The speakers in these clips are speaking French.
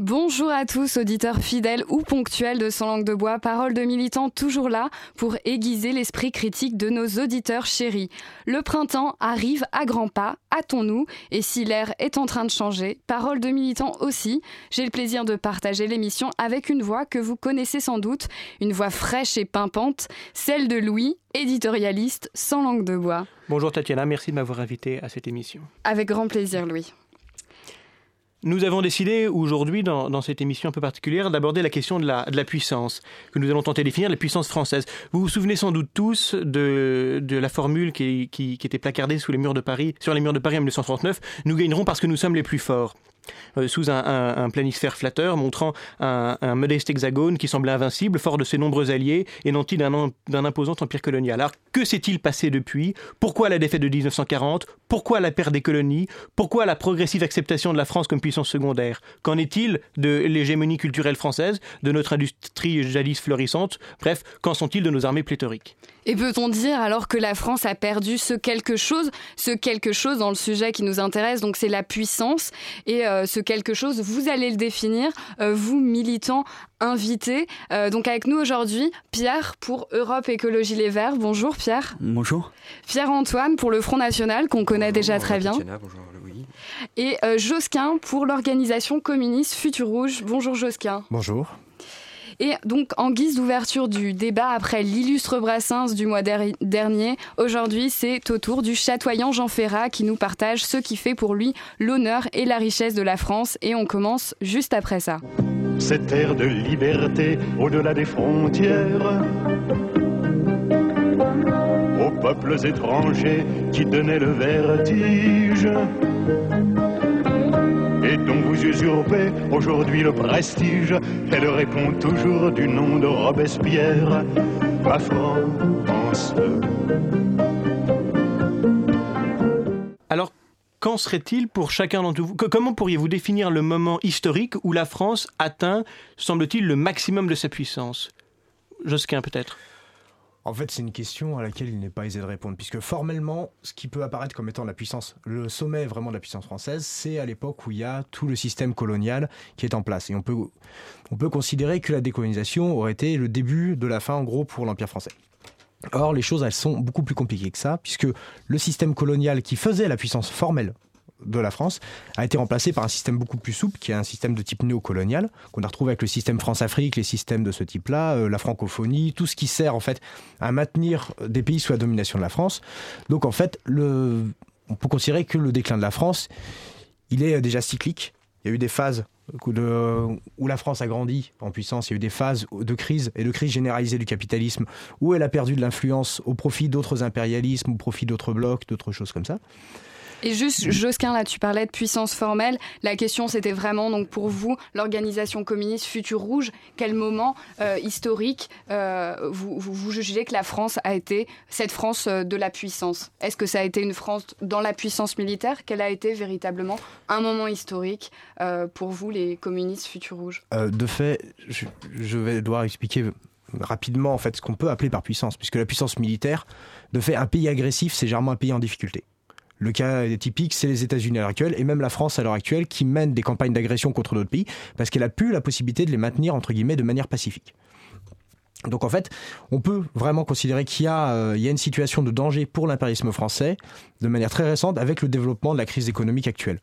Bonjour à tous, auditeurs fidèles ou ponctuels de Sans langue de bois. Parole de militants toujours là pour aiguiser l'esprit critique de nos auditeurs chéris. Le printemps arrive à grands pas, hâtons-nous. Et si l'air est en train de changer, parole de militants aussi. J'ai le plaisir de partager l'émission avec une voix que vous connaissez sans doute, une voix fraîche et pimpante, celle de Louis, éditorialiste Sans langue de bois. Bonjour Tatiana, merci de m'avoir invité à cette émission. Avec grand plaisir, Louis. Nous avons décidé aujourd'hui, dans cette émission un peu particulière, d'aborder la question de la puissance, que nous allons tenter de définir, la puissance française. Vous vous souvenez sans doute tous de la formule qui était placardée sur les murs de Paris en 1939, « Nous gagnerons parce que nous sommes les plus forts ». Sous un planisphère flatteur montrant un modeste hexagone qui semblait invincible, fort de ses nombreux alliés et nanti d'un imposant empire colonial. Alors, que s'est-il passé depuis ? Pourquoi la défaite de 1940 ? Pourquoi la perte des colonies ? Pourquoi la progressive acceptation de la France comme puissance secondaire ? Qu'en est-il de l'hégémonie culturelle française, de notre industrie jadis florissante ? Bref, qu'en sont-ils de nos armées pléthoriques ? Et peut-on dire alors que la France a perdu ce quelque chose dans le sujet qui nous intéresse, donc c'est la puissance, et ce quelque chose, vous allez le définir, vous militants invités. Donc avec nous aujourd'hui, Pierre pour Europe Écologie Les Verts. Bonjour Pierre. Bonjour. Pierre-Antoine pour le Front National, qu'on connaît déjà très bien. Tatiana, bonjour Louis. Et Josquin pour l'organisation communiste Futur Rouge. Bonjour Josquin. Bonjour. Et donc, en guise d'ouverture du débat après l'illustre Brassens du mois dernier, aujourd'hui, c'est au tour du chatoyant Jean Ferrat qui nous partage ce qui fait pour lui l'honneur et la richesse de la France. Et on commence juste après ça. Cette ère de liberté au-delà des frontières, aux peuples étrangers qui donnaient le vertige, et dont vous usurpez aujourd'hui le prestige, elle répond toujours du nom de Robespierre, ma France. Alors, qu'en serait-il pour chacun d'entre vous ? Comment pourriez-vous définir le moment historique où la France atteint, semble-t-il, le maximum de sa puissance ? Josquin, peut-être ? En fait, c'est une question à laquelle il n'est pas aisé de répondre, puisque formellement, ce qui peut apparaître comme étant la puissance, le sommet vraiment de la puissance française, c'est à l'époque où il y a tout le système colonial qui est en place. Et on peut considérer que la décolonisation aurait été le début de la fin, en gros, pour l'Empire français. Or, les choses, elles sont beaucoup plus compliquées que ça, puisque le système colonial qui faisait la puissance formelle de la France a été remplacé par un système beaucoup plus souple qui est un système de type néocolonial qu'on a retrouvé avec le système France-Afrique, les systèmes de ce type-là, la francophonie, tout ce qui sert en fait à maintenir des pays sous la domination de la France. Donc en fait, on peut considérer que le déclin de la France, il est déjà cyclique. Il y a eu des phases où la France a grandi en puissance, il y a eu des phases de crise et de crise généralisée du capitalisme où elle a perdu de l'influence au profit d'autres impérialismes, au profit d'autres blocs, d'autres choses comme ça. Et juste, Josquin, là, tu parlais de puissance formelle. La question, c'était vraiment, donc, pour vous, l'organisation communiste Futur Rouge. Quel moment historique vous jugez que la France a été cette France de la puissance ? Est-ce que ça a été une France dans la puissance militaire ? Quel a été véritablement un moment historique pour vous, les communistes Futur Rouge ? De fait, je vais devoir expliquer rapidement en fait ce qu'on peut appeler par puissance, puisque la puissance militaire, de fait, un pays agressif, c'est généralement un pays en difficulté. Le cas typique, c'est les États-Unis à l'heure actuelle, et même la France à l'heure actuelle, qui mène des campagnes d'agression contre d'autres pays, parce qu'elle a plus la possibilité de les maintenir, entre guillemets, de manière pacifique. Donc en fait, on peut vraiment considérer qu'il y a une situation de danger pour l'impérialisme français, de manière très récente, avec le développement de la crise économique actuelle.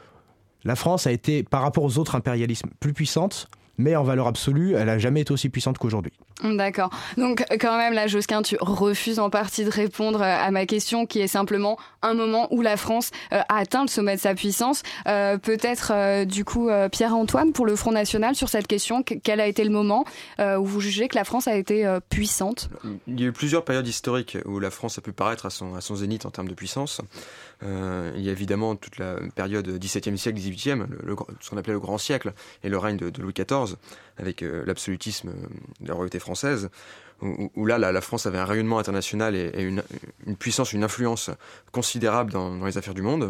La France a été, par rapport aux autres impérialismes, plus puissante, mais en valeur absolue, elle n'a jamais été aussi puissante qu'aujourd'hui. D'accord. Donc quand même, là, Josquin, tu refuses en partie de répondre à ma question, qui est simplement un moment où la France a atteint le sommet de sa puissance. Peut-être, du coup, Pierre-Antoine, pour le Front National, sur cette question, quel a été le moment où vous jugez que la France a été puissante ? Il y a eu plusieurs périodes historiques où la France a pu paraître à son zénith en termes de puissance. Il y a évidemment toute la période XVIIe siècle, XVIIIe, ce qu'on appelait le Grand Siècle, et le règne de Louis XIV, avec l'absolutisme de la royauté française, où là, la France avait un rayonnement international et une puissance, une influence considérable dans les affaires du monde.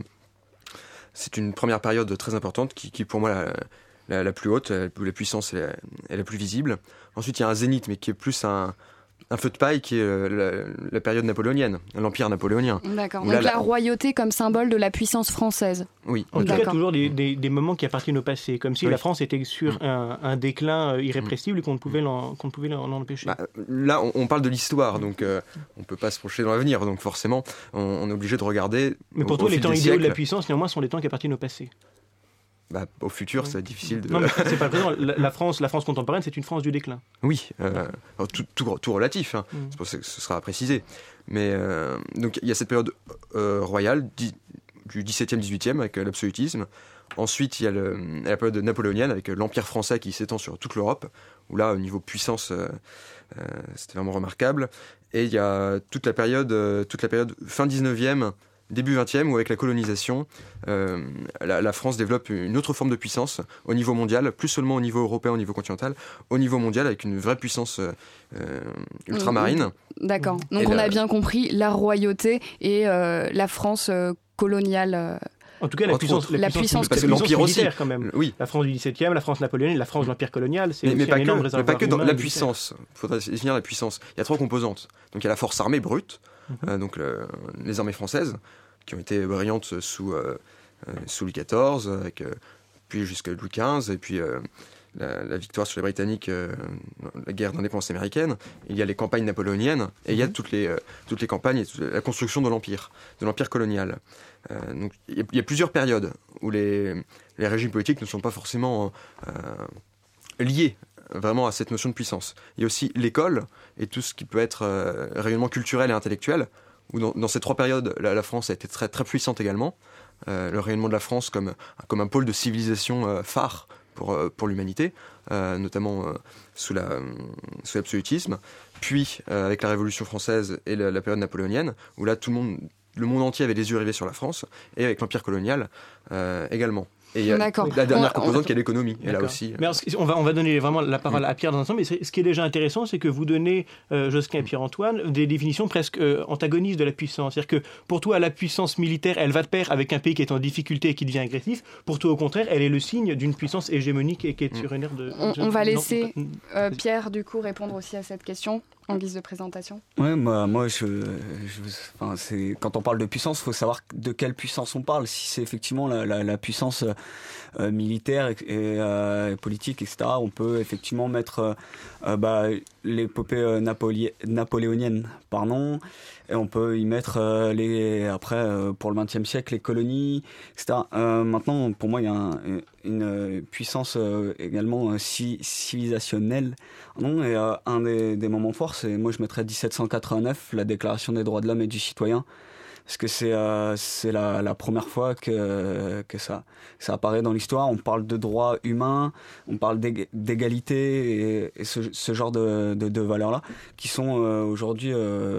C'est une première période très importante qui pour moi, la plus haute, où la puissance est la plus visible. Ensuite, il y a un zénith, mais qui est plus un un feu de paille qui est la période napoléonienne, l'Empire napoléonien. D'accord, donc la royauté comme symbole de la puissance française. Oui. En tout cas, toujours des moments qui appartiennent au passé, comme si la France était sur un déclin irrépressible et qu'on ne pouvait l'en empêcher. Là, on parle de l'histoire, donc on ne peut pas se projeter dans l'avenir, donc forcément, on est obligé de regarder. Mais pour toi, les temps idéaux de la puissance, néanmoins, sont les temps qui appartiennent au passé. Au futur, c'est difficile de... Non, mais c'est pas présent. La France contemporaine, c'est une France du déclin. Oui, tout relatif, hein. C'est pour ça que ce sera à préciser. Mais donc il y a cette période royale du XVIIe, XVIIIe avec l'absolutisme. Ensuite, il y a la période napoléonienne avec l'Empire français qui s'étend sur toute l'Europe, où là, au niveau puissance, c'était vraiment remarquable. Et il y a toute la période fin 19e, début 20e, où avec la colonisation, la France développe une autre forme de puissance au niveau mondial, plus seulement au niveau européen, au niveau continental, au niveau mondial, avec une vraie puissance ultramarine. D'accord. Donc on a bien compris la royauté et la France coloniale. En tout cas, la puissance parce que l'Empire aussi, quand même. Oui. La France du XVIIe, la France napoléonienne, la France de l'Empire colonial, c'est mais un énorme réservoir. Mais pas que dans la puissance. Il faudrait définir la puissance. Il y a 3 composantes. Donc il y a la force armée brute, donc les armées françaises, qui ont été brillantes sous Louis XIV, puis jusqu'à Louis XV, et puis la victoire sur les Britanniques, la guerre d'indépendance américaine. Il y a les campagnes napoléoniennes, et il y a toutes les campagnes, et la construction de l'Empire colonial. Donc, il y a plusieurs périodes où les régimes politiques ne sont pas forcément liés vraiment à cette notion de puissance. Il y a aussi l'école et tout ce qui peut être rayonnement culturel et intellectuel, où dans ces 3 périodes, la France a été très, très puissante également. Le rayonnement de la France comme un pôle de civilisation phare pour l'humanité, notamment sous l'absolutisme. Puis, avec la Révolution française et la période napoléonienne, où là, le monde entier avait les yeux rivés sur la France, et avec l'Empire colonial également. Et il y a la dernière composante qui est l'économie. Et là aussi, mais alors, on va donner vraiment la parole à Pierre dans un instant, mais ce qui est déjà intéressant, c'est que vous donnez, Josquin et Pierre-Antoine, des définitions presque antagonistes de la puissance. C'est-à-dire que pour toi, la puissance militaire, elle va de pair avec un pays qui est en difficulté et qui devient agressif. Pour toi, au contraire, elle est le signe d'une puissance hégémonique et qui est sur une ère de... On va laisser Pierre, du coup, répondre aussi à cette question en guise de présentation. Ouais, moi c'est, quand on parle de puissance, il faut savoir de quelle puissance on parle. Si c'est effectivement la puissance militaire et politique, etc., on peut effectivement mettre l'épopée napoléonienne, et on peut y mettre après, pour le XXe siècle, les colonies, etc. Maintenant, pour moi, il y a une puissance également civilisationnelle. Et un des moments forts, moi je mettrais 1789, la Déclaration des droits de l'homme et du citoyen, parce que c'est la première fois que ça apparaît dans l'histoire. On parle de droits humains, on parle d'égalité et ce genre de valeurs-là qui sont aujourd'hui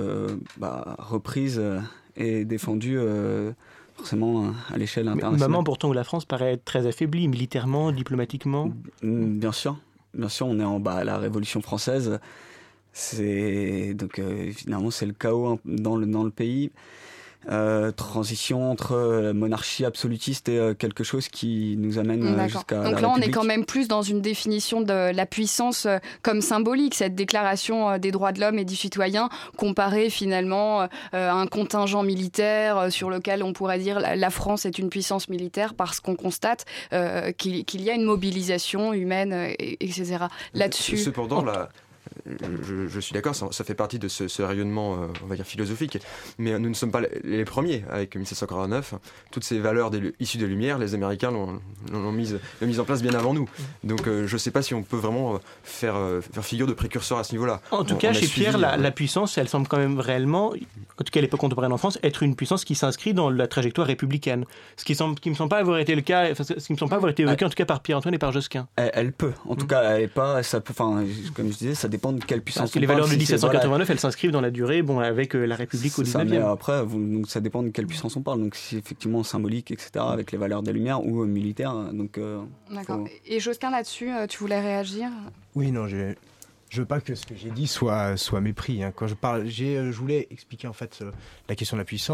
reprises et défendues forcément à l'échelle internationale. Moment pourtant où la France paraît être très affaiblie, militairement, diplomatiquement. Bien sûr, on est en bas à la Révolution française. Finalement, c'est le chaos dans le pays. Transition entre monarchie absolutiste et quelque chose qui nous amène jusqu'à la République. Donc là, on est quand même plus dans une définition de la puissance comme symbolique, cette déclaration des droits de l'homme et du citoyen, comparée finalement à un contingent militaire sur lequel on pourrait dire la France est une puissance militaire parce qu'on constate qu'il y a une mobilisation humaine, etc. Là-dessus. Cependant, je suis d'accord, ça fait partie de ce rayonnement, on va dire, philosophique, mais nous ne sommes pas les premiers. Avec 1789, toutes ces valeurs issues des Lumières, les Américains l'ont mise en place bien avant nous. Donc je ne sais pas si on peut vraiment faire figure de précurseur à ce niveau-là. En tout cas, chez Pierre, la puissance, elle semble quand même réellement, en tout cas à l'époque contemporaine en France, être une puissance qui s'inscrit dans la trajectoire républicaine. Ce qui me semble pas avoir été le cas, ce qui me semble pas avoir été évoqué en tout cas par Pierre-Antoine et par Josquin. Elle peut, en tout cas, elle est pas, ça peut, comme je disais, ça dépend de quelle puissance. Parce que les valeurs de 1789, elles s'inscrivent dans la durée, avec la République au 19e. Mais après, ça dépend de quelle puissance on parle. Donc, si effectivement symbolique, etc., avec les valeurs des Lumières ou militaires. D'accord. Et Josquin, là-dessus, tu voulais réagir ? Oui, non, je veux pas que ce que j'ai dit soit mépris. Quand je parle, je voulais expliquer en fait la question de la puissance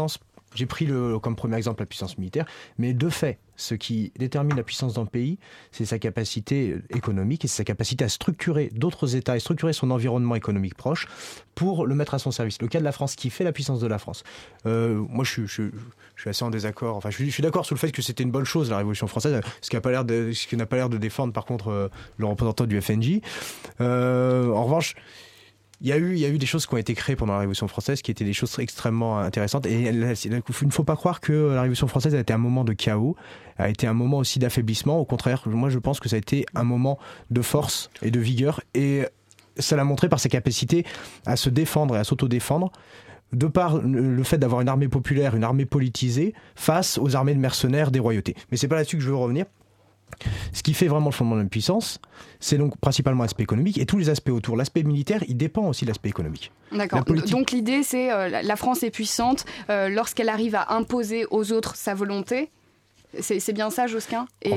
j'ai pris comme premier exemple la puissance militaire, mais de fait, ce qui détermine la puissance d'un pays, c'est sa capacité économique et sa capacité à structurer d'autres États et structurer son environnement économique proche pour le mettre à son service. Le cas de la France, qui fait la puissance de la France. Moi, je suis assez en désaccord. Enfin, je suis d'accord sur le fait que c'était une bonne chose, la Révolution française, ce qui n'a pas l'air de défendre, par contre, le représentant du FNJ. En revanche, il y a eu des choses qui ont été créées pendant la Révolution française qui étaient des choses extrêmement intéressantes. Et il ne faut pas croire que la Révolution française a été un moment de chaos, a été un moment aussi d'affaiblissement. Au contraire, moi je pense que ça a été un moment de force et de vigueur. Et ça l'a montré par sa capacité à se défendre et à s'autodéfendre, de par le fait d'avoir une armée populaire, une armée politisée, face aux armées de mercenaires des royautés. Mais c'est pas là-dessus que je veux revenir. Ce qui fait vraiment le fondement de la puissance, c'est donc principalement l'aspect économique et tous les aspects autour. L'aspect militaire, il dépend aussi de l'aspect économique. D'accord. Donc l'idée, c'est la France est puissante lorsqu'elle arrive à imposer aux autres sa volonté. C'est bien ça, Josquin. Et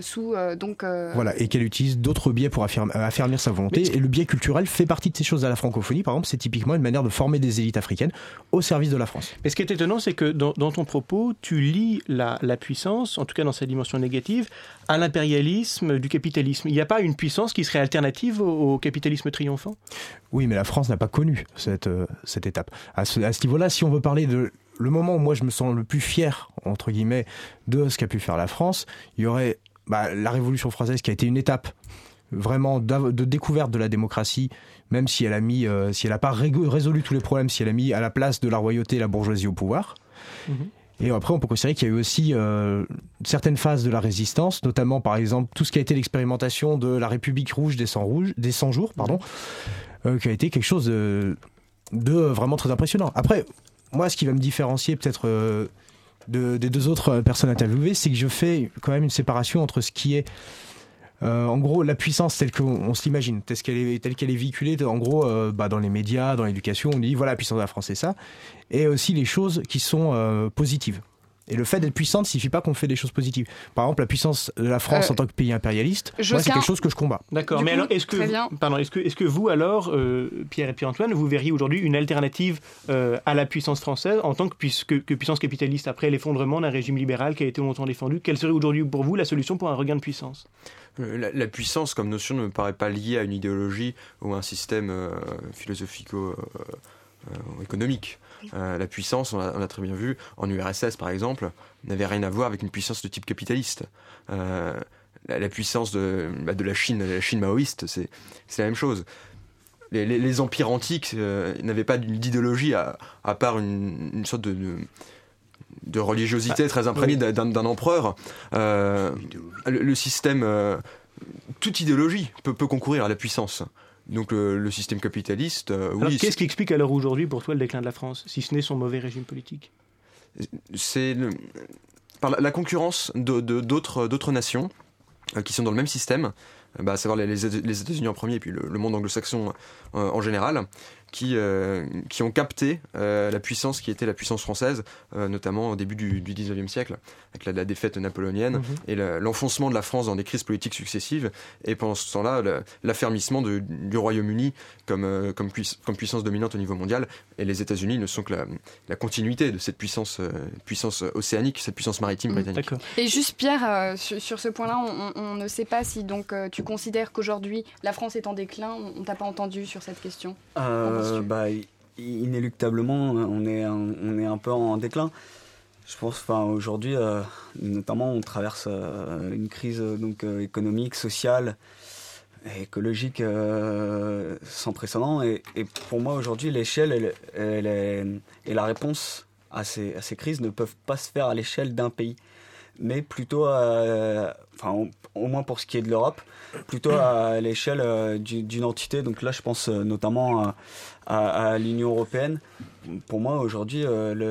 voilà, et qu'elle utilise d'autres biais pour affermir sa volonté. Et le biais culturel fait partie de ces choses à la francophonie. Par exemple, c'est typiquement une manière de former des élites africaines au service de la France. Mais ce qui est étonnant, c'est que dans ton propos, tu lis la puissance, en tout cas dans sa dimension négative, à l'impérialisme du capitalisme. Il n'y a pas une puissance qui serait alternative au capitalisme triomphant ? Oui, mais la France n'a pas connu cette étape. À ce niveau-là, si on veut parler de le moment où moi je me sens le plus fier, entre guillemets, de ce qu'a pu faire la France, il y aurait la Révolution française qui a été une étape vraiment de découverte de la démocratie, même si elle a si elle n'a pas résolu tous les problèmes, si elle a mis à la place de la royauté et la bourgeoisie au pouvoir. Mmh. Et après, on peut considérer qu'il y a eu aussi certaines phases de la résistance, notamment par exemple tout ce qui a été l'expérimentation de la République rouge des 100 jours, qui a été quelque chose de vraiment très impressionnant. Après, moi, ce qui va me différencier peut-être des deux autres personnes interviewées, c'est que je fais quand même une séparation entre ce qui est, en gros, la puissance telle qu'on se l'imagine, telle qu'elle est véhiculée, en gros, dans les médias, dans l'éducation, on dit voilà, la puissance de la France, c'est ça, et aussi les choses qui sont positives. Et le fait d'être puissante ne signifie pas qu'on fait des choses positives. Par exemple, la puissance de la France en tant que pays impérialiste, moi, c'est quelque chose que je combats. D'accord, mais alors, est-ce que vous, alors, Pierre et Pierre-Antoine, vous verriez aujourd'hui une alternative à la puissance française en tant que puissance capitaliste après l'effondrement d'un régime libéral qui a été longtemps défendu ? Quelle serait aujourd'hui pour vous la solution pour un regain de puissance ? La puissance comme notion ne me paraît pas liée à une idéologie ou à un système philosophico-économique. La puissance, on a très bien vu, en URSS par exemple, n'avait rien à voir avec une puissance de type capitaliste. La puissance de la Chine maoïste, c'est la même chose. Les empires antiques n'avaient pas d'idéologie à part une sorte de religiosité très imprégnée d'un empereur. Le système, toute idéologie peut concourir à la puissance. Donc le système capitaliste, alors, qu'est-ce qui explique à l'heure aujourd'hui pour toi le déclin de la France, si ce n'est son mauvais régime politique ? C'est par la concurrence d'autres nations qui sont dans le même système, à savoir les États-Unis en premier et puis le monde anglo-saxon en général, qui ont capté la puissance qui était la puissance française, notamment au début du 19e siècle, avec la défaite napoléonienne et l'enfoncement de la France dans des crises politiques successives, et pendant ce temps-là, l'affermissement du Royaume-Uni comme puissance dominante au niveau mondial, et les États-Unis ne sont que la continuité de cette puissance océanique, cette puissance maritime britannique. D'accord. Et juste Pierre, sur ce point-là, on ne sait pas si donc tu considères qu'aujourd'hui la France est en déclin. On t'a pas entendu sur cette question. Inéluctablement, on est un peu en déclin. Je pense, aujourd'hui, notamment, on traverse une crise économique, sociale, et écologique sans précédent. Et pour moi, aujourd'hui, l'échelle et la réponse à ces crises ne peuvent pas se faire à l'échelle d'un pays, mais plutôt, au moins pour ce qui est de l'Europe, plutôt à l'échelle d'une entité. Donc là, je pense notamment à l'Union européenne. Pour moi, aujourd'hui,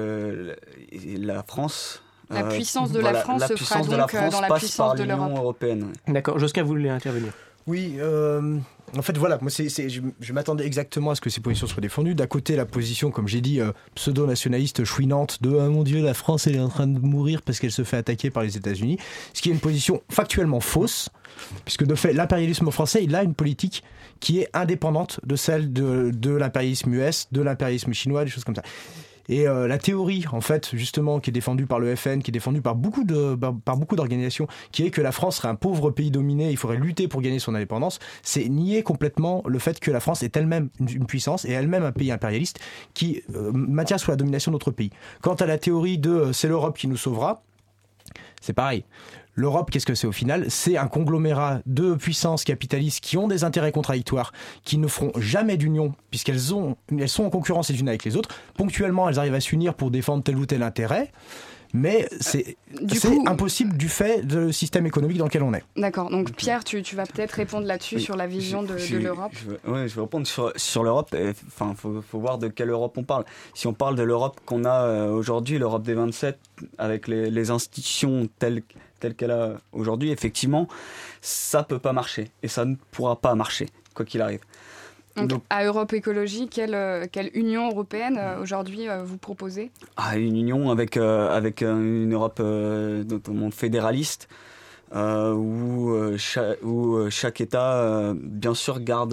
la France... La puissance de la France se fera donc dans la puissance de l'Europe. L'Union européenne. D'accord. Josquin, vous voulez intervenir ? Oui, en fait, voilà, moi, je m'attendais exactement à ce que ces positions soient défendues. D'un côté, la position, comme j'ai dit, pseudo-nationaliste, chouinante, de « Ah mon Dieu, la France, elle est en train de mourir parce qu'elle se fait attaquer par les États-Unis », ce qui est une position factuellement fausse, puisque de fait, l'impérialisme français, il a une politique qui est indépendante de celle de l'impérialisme US, de l'impérialisme chinois, des choses comme ça. Et la théorie, en fait, justement, qui est défendue par le FN, qui est défendue par beaucoup d'organisations, qui est que la France serait un pauvre pays dominé, il faudrait lutter pour gagner son indépendance, c'est nier complètement le fait que la France est elle-même une puissance et elle-même un pays impérialiste qui maintient sous la domination d'autres pays. Quant à la théorie de c'est l'Europe qui nous sauvera, c'est pareil. L'Europe, qu'est-ce que c'est au final ? C'est un conglomérat de puissances capitalistes qui ont des intérêts contradictoires, qui ne feront jamais d'union, puisqu'elles sont en concurrence les unes avec les autres. Ponctuellement, elles arrivent à s'unir pour défendre tel ou tel intérêt, mais c'est impossible du fait du système économique dans lequel on est. D'accord, donc Pierre, tu vas peut-être répondre là-dessus sur la vision de l'Europe. Je vais répondre sur l'Europe. Enfin, faut voir de quelle Europe on parle. Si on parle de l'Europe qu'on a aujourd'hui, l'Europe des 27, avec les institutions telles qu'elle a aujourd'hui, effectivement, ça peut pas marcher. Et ça ne pourra pas marcher, quoi qu'il arrive. Donc, à Europe Écologie, quelle union européenne aujourd'hui vous proposez ? Une union avec une Europe notamment fédéraliste, où chaque État, bien sûr, garde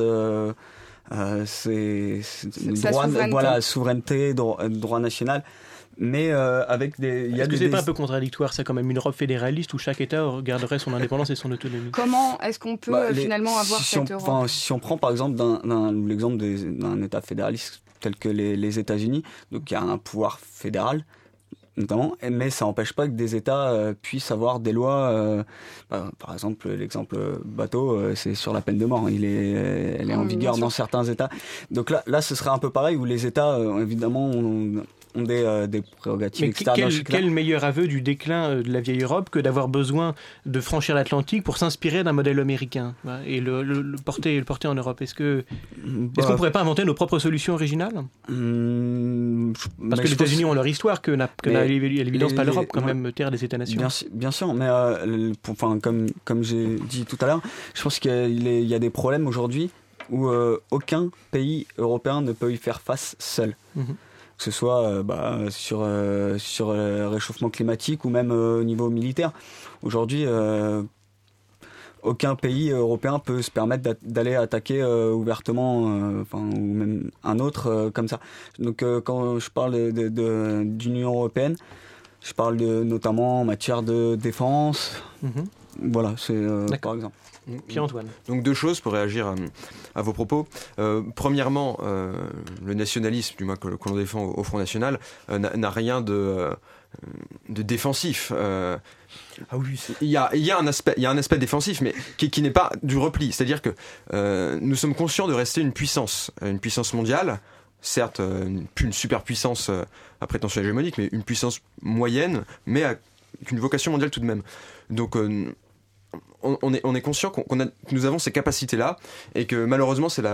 ses droits, souveraineté, droit national. Mais avec des... Est-ce que c'est pas un peu contradictoire, ça, quand même, une Europe fédéraliste où chaque État garderait son indépendance et son autonomie ? Comment est-ce qu'on peut finalement avoir cette Europe ? Si on prend par exemple l'exemple d'un État fédéraliste tel que les États-Unis, donc il y a un pouvoir fédéral, notamment, mais ça n'empêche pas que des États puissent avoir des lois. Par exemple, l'exemple bateau, c'est sur la peine de mort. Elle est en vigueur dans certains États. Donc là, ce serait un peu pareil, où les États, évidemment, ont des prérogatives, etc. Quel meilleur aveu du déclin de la vieille Europe que d'avoir besoin de franchir l'Atlantique pour s'inspirer d'un modèle américain et le porter en Europe ? Est-ce qu'on ne pourrait pas inventer nos propres solutions originales ? Parce que les États-Unis ont leur histoire, que n'a à l'évidence pas l'Europe, quand même, terre des États-nations. Bien sûr, mais comme j'ai dit tout à l'heure, je pense qu'il y a des problèmes aujourd'hui où aucun pays européen ne peut y faire face seul. Que ce soit sur le réchauffement climatique ou même au niveau militaire. Aujourd'hui, aucun pays européen peut se permettre d'aller attaquer ouvertement ou même un autre comme ça. Donc quand je parle d'Union européenne, je parle notamment en matière de défense. Voilà, c'est par exemple. Pierre-Antoine. Donc deux choses pour réagir à vos propos. Premièrement, le nationalisme, du moins que l'on défend au Front National, n'a rien de défensif. Il y a un aspect défensif, mais qui n'est pas du repli. C'est-à-dire que nous sommes conscients de rester une puissance mondiale. Certes, plus une superpuissance à prétention hégémonique, mais une puissance moyenne, mais avec une vocation mondiale tout de même. Donc on est conscient que nous avons ces capacités-là, et que malheureusement c'est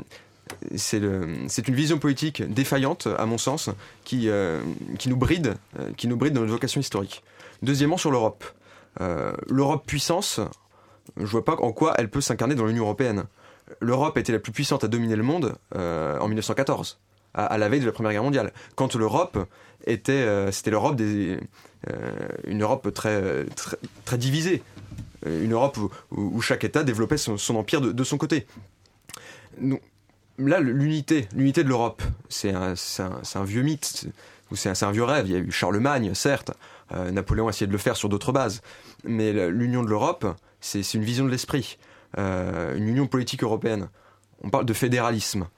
une vision politique défaillante, à mon sens, qui nous bride dans notre vocation historique. Deuxièmement, sur l'Europe. L'Europe puissance, je ne vois pas en quoi elle peut s'incarner dans l'Union européenne. L'Europe était la plus puissante à dominer le monde en 1914, à la veille de la Première Guerre mondiale. Quand l'Europe c'était l'Europe une Europe très, très, très divisée. Une Europe où chaque État développait son empire de son côté. Donc, là, l'unité de l'Europe, c'est un vieux mythe, ou c'est un vieux rêve. Il y a eu Charlemagne, certes, Napoléon a essayé de le faire sur d'autres bases, mais l'union de l'Europe, c'est une vision de l'esprit, une union politique européenne. On parle de fédéralisme.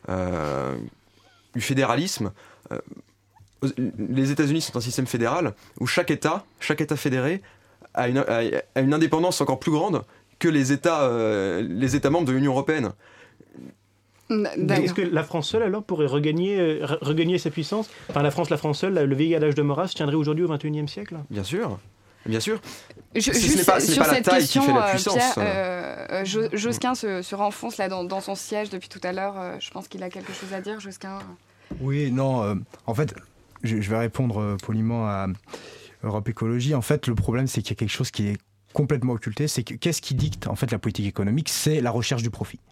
Du fédéralisme, les États-Unis sont un système fédéral où chaque État fédéré a une indépendance encore plus grande que les États membres de l'Union européenne. Est-ce que la France seule, alors, pourrait regagner sa puissance ? Enfin, la France seule, le vieil adage de Maurras tiendrait aujourd'hui au XXIe siècle ? Bien sûr. Juste sur cette question, Pierre, Josquin se renfonce là dans son siège depuis tout à l'heure. Je pense qu'il a quelque chose à dire, Josquin. Oui, non, en fait, je vais répondre poliment à Europe Écologie. En fait, le problème, c'est qu'il y a quelque chose qui est complètement occulté. C'est qu'est-ce qui dicte en fait la politique économique ? C'est la recherche du profit.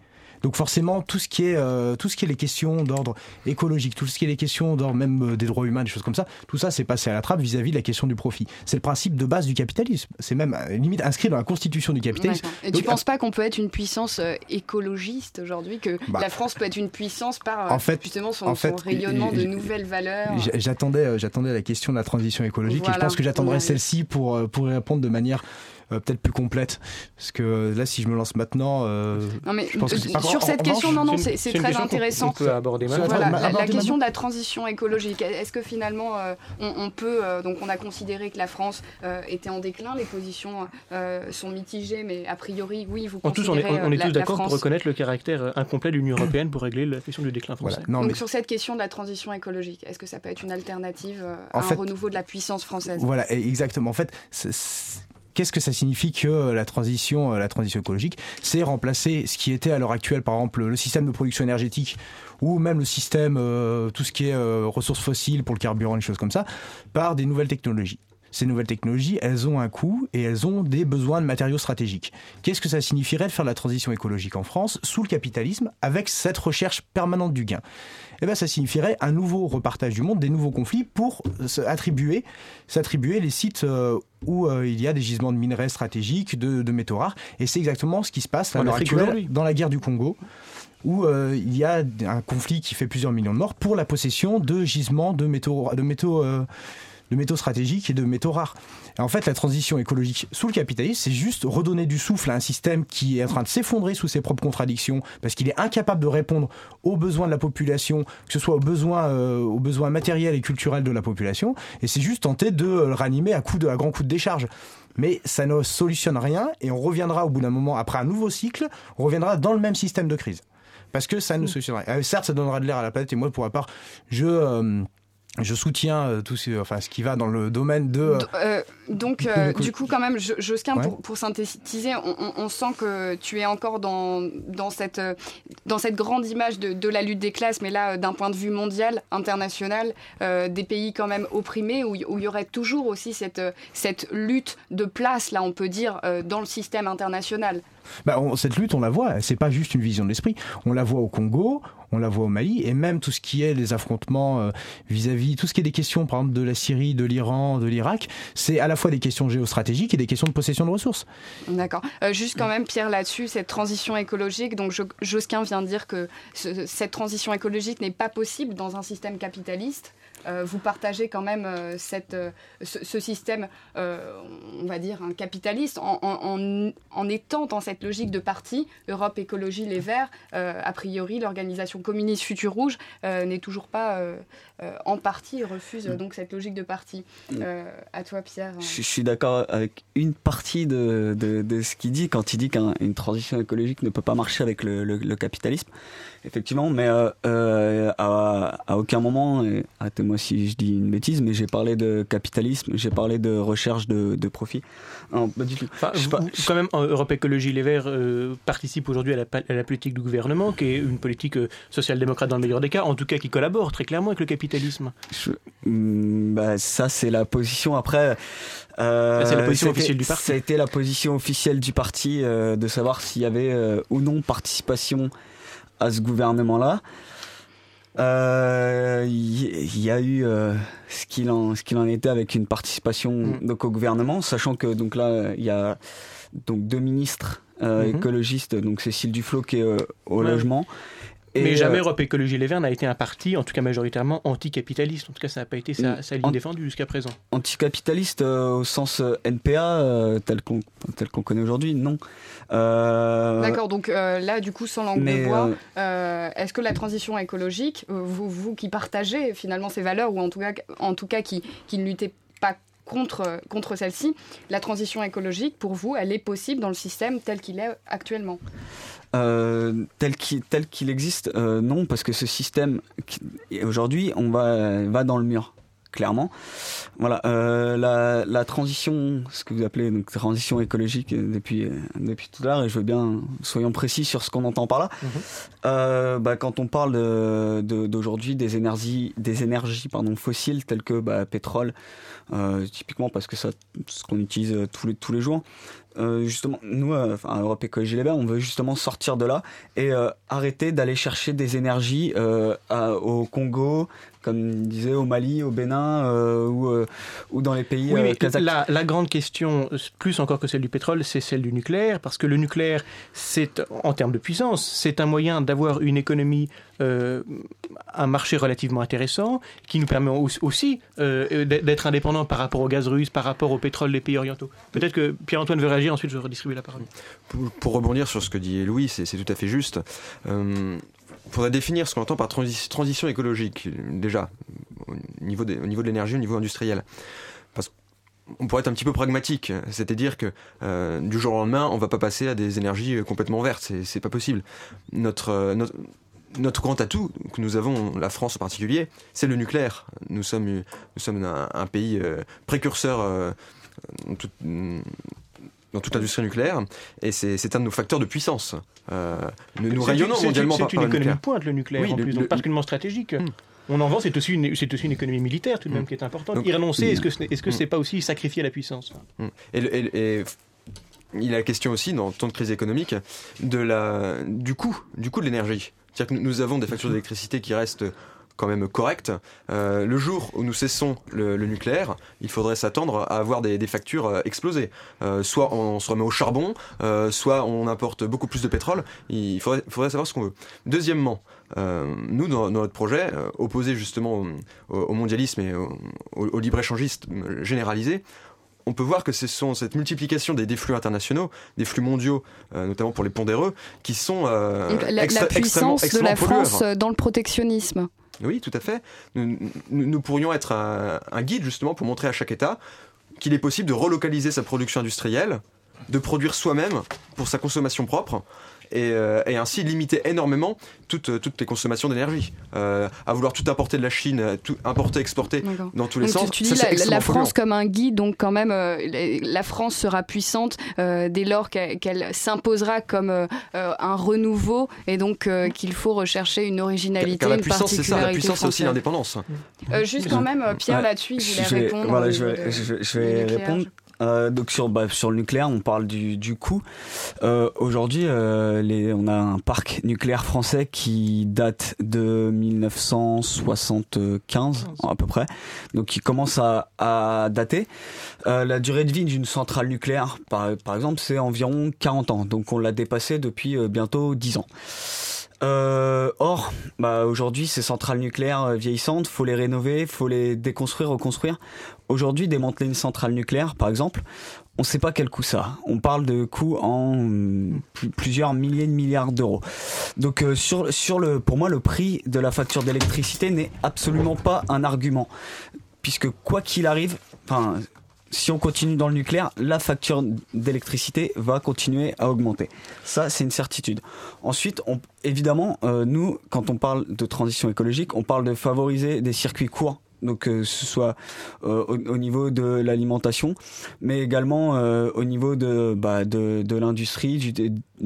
Donc forcément, tout ce qui est les questions d'ordre écologique, tout ce qui est les questions d'ordre même des droits humains, des choses comme ça, tout ça c'est passé à la trappe vis-à-vis de la question du profit. C'est le principe de base du capitalisme. C'est même limite inscrit dans la constitution du capitalisme. Et donc, tu ne penses pas qu'on peut être une puissance écologiste aujourd'hui, que la France peut être une puissance par justement son rayonnement de nouvelles valeurs? J'attendais la question de la transition écologique, et je pense que j'attendrai celle-ci pour y répondre de manière peut-être plus complète, parce que là si je me lance maintenant non mais je pense que sur cette question c'est très intéressant. On peut aborder la question de la transition écologique, est-ce que finalement on peut donc on a considéré que la France était en déclin, les positions sont mitigées, mais a priori oui, vous considérez on est tous d'accord France... pour reconnaître le caractère incomplet de l'Union européenne pour régler la question du déclin français. Donc sur cette question de la transition écologique, est-ce que ça peut être une alternative à un renouveau de la puissance française? Voilà, exactement. En fait, qu'est-ce que ça signifie que la transition écologique? C'est remplacer ce qui était à l'heure actuelle, par exemple, le système de production énergétique ou même le système, tout ce qui est ressources fossiles pour le carburant, les choses comme ça, par des nouvelles technologies. Ces nouvelles technologies, elles ont un coût et elles ont des besoins de matériaux stratégiques. Qu'est-ce que ça signifierait de faire de la transition écologique en France sous le capitalisme avec cette recherche permanente du gain? Eh bien, ça signifierait un nouveau repartage du monde, des nouveaux conflits pour s'attribuer les sites où il y a des gisements de minerais stratégiques, de métaux rares. Et c'est exactement ce qui se passe à l'heure actuelle dans la guerre du Congo, où il y a un conflit qui fait plusieurs millions de morts pour la possession de gisements de métaux stratégiques et de métaux rares. Et en fait, la transition écologique sous le capitalisme, c'est juste redonner du souffle à un système qui est en train de s'effondrer sous ses propres contradictions, parce qu'il est incapable de répondre aux besoins de la population, que ce soit aux besoins matériels et culturels de la population, et c'est juste tenter de le ranimer à grands coups de décharge. Mais ça ne solutionne rien, et on reviendra au bout d'un moment, après un nouveau cycle, on reviendra dans le même système de crise. Parce que ça ne solutionne rien. Certes, ça donnera de l'air à la planète, et moi, pour ma part, je soutiens ce qui va dans le domaine de... du coup, quand même, Josquin, pour synthétiser, on sent que tu es encore dans cette grande image de la lutte des classes, mais là, d'un point de vue mondial, international, des pays quand même opprimés, où il y aurait toujours aussi cette lutte de place, là, on peut dire, dans le système international. Cette lutte, on la voit, c'est pas juste une vision de l'esprit. On la voit au Congo, on la voit au Mali, et même tout ce qui est les affrontements vis-à-vis, tout ce qui est des questions, par exemple, de la Syrie, de l'Iran, de l'Irak, c'est à la fois des questions géostratégiques et des questions de possession de ressources. D'accord. Juste quand même, Pierre, là-dessus, cette transition écologique, donc Josquin vient de dire que cette transition écologique n'est pas possible dans un système capitaliste. Vous partagez quand même ce système, on va dire, capitaliste, en étant dans cette logique de parti, Europe Écologie Les Verts, a priori l'organisation communiste Futur Rouge n'est toujours pas en parti et refuse donc cette logique de parti. À toi, Pierre. Je suis d'accord avec une partie de ce qu'il dit quand il dit qu'une transition écologique ne peut pas marcher avec le capitalisme. Effectivement, mais à aucun moment, et arrêtez-moi si je dis une bêtise, mais j'ai parlé de capitalisme, j'ai parlé de recherche de profit. Non, pas du tout. Quand même, Europe Écologie Les Verts participe aujourd'hui à la politique du gouvernement, qui est une politique social-démocrate dans le meilleur des cas, en tout cas qui collabore très clairement avec le capitalisme. Ça, c'est la position après... c'est la position officielle du parti. Ça a été la position officielle du parti de savoir s'il y avait ou non participation à ce gouvernement-là. Il y a eu ce qu'il en était avec une participation donc au gouvernement, sachant que donc là il y a donc 2 ministres écologistes, donc Cécile Duflot qui est au logement. Mais jamais Europe Écologie Les Verts n'a été un parti, en tout cas majoritairement anticapitaliste. En tout cas, ça n'a pas été sa ligne défendue jusqu'à présent. Anticapitaliste au sens NPA, tel qu'on connaît aujourd'hui, non. D'accord, donc là, du coup, sans langue de bois, est-ce que la transition écologique, vous qui partagez finalement ces valeurs, ou en tout cas qui ne luttez pas contre celle-ci, la transition écologique, pour vous, elle est possible dans le système tel qu'il est actuellement? Tel qu'il existe, non, parce que ce système, aujourd'hui, on va dans le mur. clairement. Voilà, la transition, ce que vous appelez donc transition écologique depuis tout à l'heure, et je veux bien, soyons précis sur ce qu'on entend par là. Quand on parle d'aujourd'hui des énergies fossiles telles que pétrole, typiquement parce que ça, ce qu'on utilise tous les jours. Justement, nous, à Europe Écologie Les Verts, on veut justement sortir de là et arrêter d'aller chercher des énergies au Congo, comme disait, au Mali, au Bénin ou dans les pays kazakhs. La grande question, plus encore que celle du pétrole, c'est celle du nucléaire, parce que le nucléaire, en termes de puissance, c'est un moyen d'avoir une économie, un marché relativement intéressant, qui nous permet aussi d'être indépendant par rapport au gaz russe, par rapport au pétrole des pays orientaux. Peut-être que Pierre-Antoine veut réagir, ensuite je vais redistribuer la parole. Pour rebondir sur ce que dit Louis, c'est tout à fait juste. Il faudrait définir ce qu'on entend par transition écologique, déjà, au niveau de l'énergie, au niveau industriel. Parce qu'on pourrait être un petit peu pragmatique, c'est-à-dire que du jour au lendemain, on ne va pas passer à des énergies complètement vertes, c'est pas possible. Notre grand atout que nous avons, la France en particulier, c'est le nucléaire. Nous sommes un pays précurseur dans toute l'industrie nucléaire, et c'est un de nos facteurs de puissance. Nous rayonnons mondialement par le nucléaire. C'est une économie de pointe, le nucléaire, oui, en plus, donc particulièrement stratégique. On en vend, c'est aussi une économie militaire, tout de même, qui est importante. Donc, y renoncer, est-ce que c'est pas aussi sacrifier la puissance ? Et il y a la question aussi, dans temps de crise économique, du coût de l'énergie. C'est-à-dire que nous avons des factures d'électricité qui restent quand même correctes. Le jour où nous cessons le nucléaire, il faudrait s'attendre à avoir des factures explosées. Soit on se remet au charbon, soit on importe beaucoup plus de pétrole. Il faudrait savoir ce qu'on veut. Deuxièmement, nous, dans notre projet, opposé justement au mondialisme et au libre-échangisme généralisé, on peut voir que ce sont cette multiplication des flux internationaux, des flux mondiaux, notamment pour les pondéreux, qui sont la puissance de la France dans le protectionnisme. Oui, tout à fait. Nous pourrions être un guide justement pour montrer à chaque État qu'il est possible de relocaliser sa production industrielle, de produire soi-même pour sa consommation propre, et ainsi limiter énormément toutes les consommations d'énergie. À vouloir tout importer de la Chine, tout importer, exporter dans tous les sens. Tu dis la France comme un guide, donc quand même la France sera puissante dès lors qu'elle s'imposera comme un renouveau, et donc qu'il faut rechercher une originalité, car une particularité. C'est ça, la puissance c'est aussi l'indépendance. Juste quand même, Pierre, là-dessus, il voulait répondre. Voilà, je vais répondre. Donc sur le nucléaire, on parle du coût. Aujourd'hui, on a un parc nucléaire français qui date de 1975 à peu près, donc qui commence à dater. La durée de vie d'une centrale nucléaire, par exemple, c'est environ 40 ans, donc on l'a dépassé depuis bientôt 10 ans. Or, aujourd'hui, ces centrales nucléaires vieillissantes, faut les rénover, faut les déconstruire, reconstruire. Aujourd'hui, démanteler une centrale nucléaire, par exemple, on ne sait pas quel coût ça a. On parle de coûts en plusieurs milliers de milliards d'euros. Donc, pour moi, le prix de la facture d'électricité n'est absolument pas un argument, puisque quoi qu'il arrive, si on continue dans le nucléaire, la facture d'électricité va continuer à augmenter. Ça, c'est une certitude. Ensuite, évidemment, nous, quand on parle de transition écologique, on parle de favoriser des circuits courts. Donc, que ce soit au niveau de l'alimentation, mais également au niveau de l'industrie,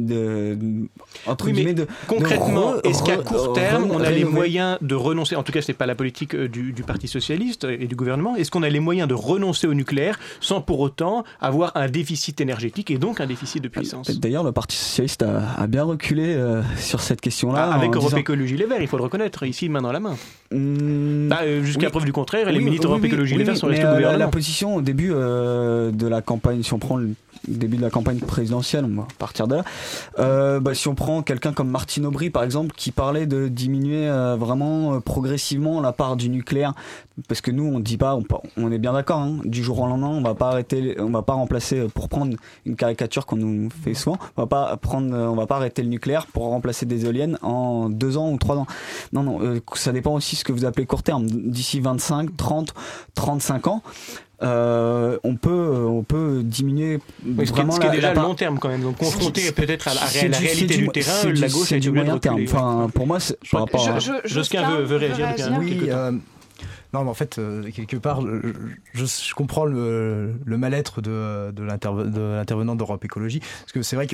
concrètement, est-ce qu'à court terme, on a les moyens de renoncer, en tout cas, ce n'est pas la politique du Parti Socialiste et du gouvernement, est-ce qu'on a les moyens de renoncer au nucléaire sans pour autant avoir un déficit énergétique et donc un déficit de puissance ? D'ailleurs, le Parti Socialiste a bien reculé sur cette question-là. Avec Europe Écologie Les Verts, il faut le reconnaître, ici, main dans la main. Jusqu'à preuve du contraire, les ministres Europe Écologie Les Verts sont restés au gouvernement. La position au début de la campagne, si on prend le début de la campagne présidentielle, on va partir de là. Si on prend quelqu'un comme Martine Aubry, par exemple, qui parlait de diminuer vraiment progressivement la part du nucléaire, parce que nous, on dit pas, on est bien d'accord, du jour au lendemain, on va pas remplacer, pour prendre une caricature qu'on nous fait souvent, on va pas arrêter le nucléaire pour remplacer des éoliennes en 2 ans ou 3 ans. Non, ça dépend aussi de ce que vous appelez court terme. D'ici 25, 30, 35 ans, on peut diminuer vraiment ce qui est déjà le long terme quand même, donc confronté peut-être à la réalité du terrain, la gauche a été obligée de reculer. Pour moi, c'est par rapport à... Josquin veut réagir. Oui, Non, mais en fait, quelque part, je comprends le mal-être de l'intervenant d'Europe Écologie, parce que c'est vrai que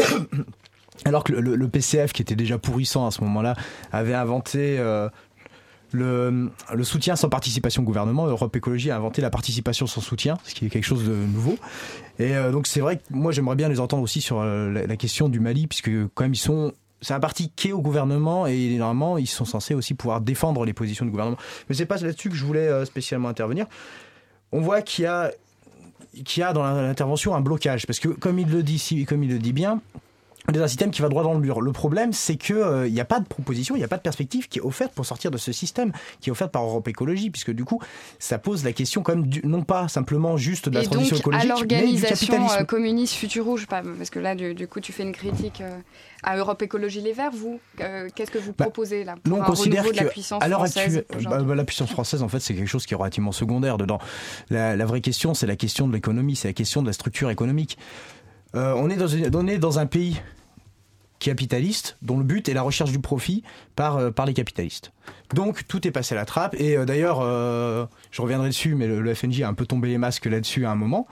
alors que le PCF, qui était déjà pourrissant à ce moment-là, avait inventé le soutien sans participation au gouvernement, Europe Écologie a inventé la participation sans soutien, ce qui est quelque chose de nouveau. Et donc c'est vrai que moi j'aimerais bien les entendre aussi sur la question du Mali, puisque quand même c'est un parti qui est au gouvernement et normalement ils sont censés aussi pouvoir défendre les positions du gouvernement. Mais c'est pas là-dessus que je voulais spécialement intervenir. On voit qu'il y a dans l'intervention un blocage, parce que comme il le dit bien, c'est un système qui va droit dans le mur. Le problème, c'est que il n'y a pas de proposition, il n'y a pas de perspective qui est offerte pour sortir de ce système, qui est offerte par Europe Écologie, puisque du coup, ça pose la question quand même, non pas simplement juste de la transition écologique, mais du capitalisme. Et donc, à l'organisation communiste Futur Rouge, parce que là, du coup, tu fais une critique à Europe Écologie Les Verts, vous, qu'est-ce que vous proposez là pour nous, on un considère renouveau de la puissance française la puissance française, en fait, c'est quelque chose qui est relativement secondaire dedans. La vraie question, c'est la question de l'économie, c'est la question de la structure économique. On est dans un pays capitaliste dont le but est la recherche du profit par les capitalistes. Donc tout est passé à la trappe, et d'ailleurs je reviendrai dessus, mais le FNJ a un peu tombé les masques là-dessus à un moment,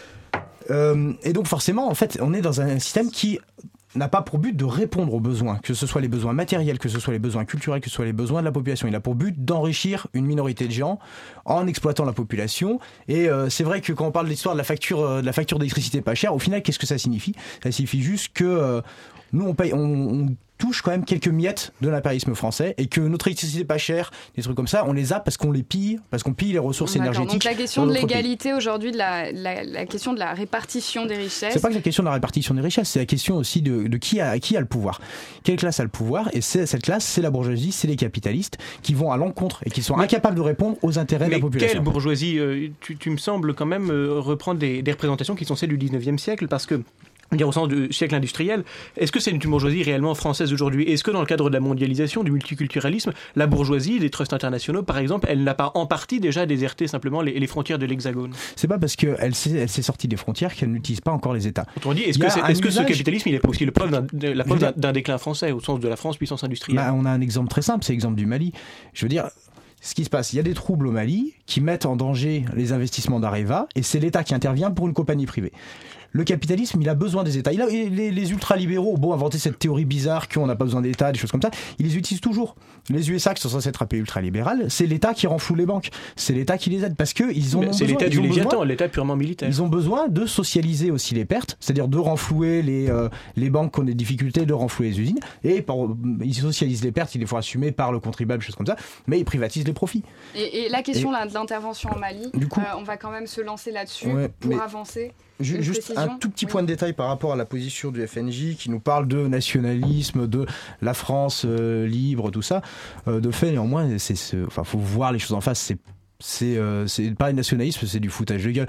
et donc forcément en fait on est dans un système qui n'a pas pour but de répondre aux besoins, que ce soit les besoins matériels, que ce soit les besoins culturels, que ce soit les besoins de la population. Il a pour but d'enrichir une minorité de gens en exploitant la population. Et c'est vrai que quand on parle de l'histoire de la facture d'électricité pas chère, au final, qu'est-ce que ça signifie ? Ça signifie juste que nous, on touche quand même quelques miettes de l'impérialisme français, et que notre électricité pas chère, des trucs comme ça, on les a parce qu'on les pille, parce qu'on pille les ressources énergétiques. Donc la question de l'égalité aujourd'hui, de la question de la répartition des richesses. C'est pas que la question de la répartition des richesses, c'est la question aussi de qui a le pouvoir. Quelle classe a le pouvoir ? Et cette classe, c'est la bourgeoisie, c'est les capitalistes qui vont à l'encontre et qui sont incapables de répondre aux intérêts de la population. Quelle bourgeoisie ? Tu me sembles quand même reprendre des représentations qui sont celles du 19e siècle, parce que au sens du siècle industriel, est-ce que c'est une bourgeoisie réellement française aujourd'hui ? Est-ce que dans le cadre de la mondialisation, du multiculturalisme, la bourgeoisie, des trusts internationaux par exemple, elle n'a pas en partie déjà déserté simplement les frontières de l'Hexagone ? C'est pas parce qu'elle s'est sortie des frontières qu'elle n'utilise pas encore les États. Autrement dit, est-ce que ce capitalisme il est aussi la preuve d'un déclin français au sens de la France puissance industrielle ? On a un exemple très simple, c'est l'exemple du Mali. Je veux dire, ce qui se passe, il y a des troubles au Mali qui mettent en danger les investissements d'Areva, et c'est l'État qui intervient pour une compagnie privée. Le capitalisme, il a besoin des États. Les ultralibéraux ont beau inventer cette théorie bizarre qu'on n'a pas besoin d'État, des choses comme ça, ils les utilisent toujours. Les USA, qui sont censés être un pays ultralibéral, c'est l'État qui renfloue les banques. C'est l'État qui les aide, parce qu'ils ont besoin. C'est l'État du Léviathan, l'État purement militaire. Ils ont besoin de socialiser aussi les pertes, c'est-à-dire de renflouer les banques qui ont des difficultés, de renflouer les usines, et ils socialisent les pertes, il les faut assumer par le contribuable, des choses comme ça, mais ils privatisent les profits. Et la question là, de l'intervention en Mali, du coup, on va quand même se lancer là-dessus pour avancer. Juste un tout petit point de détail par rapport à la position du FNJ qui nous parle de nationalisme, de la France libre, tout ça. De fait, néanmoins, faut voir les choses en face. C'est pas un nationalisme, c'est du foutage de gueule.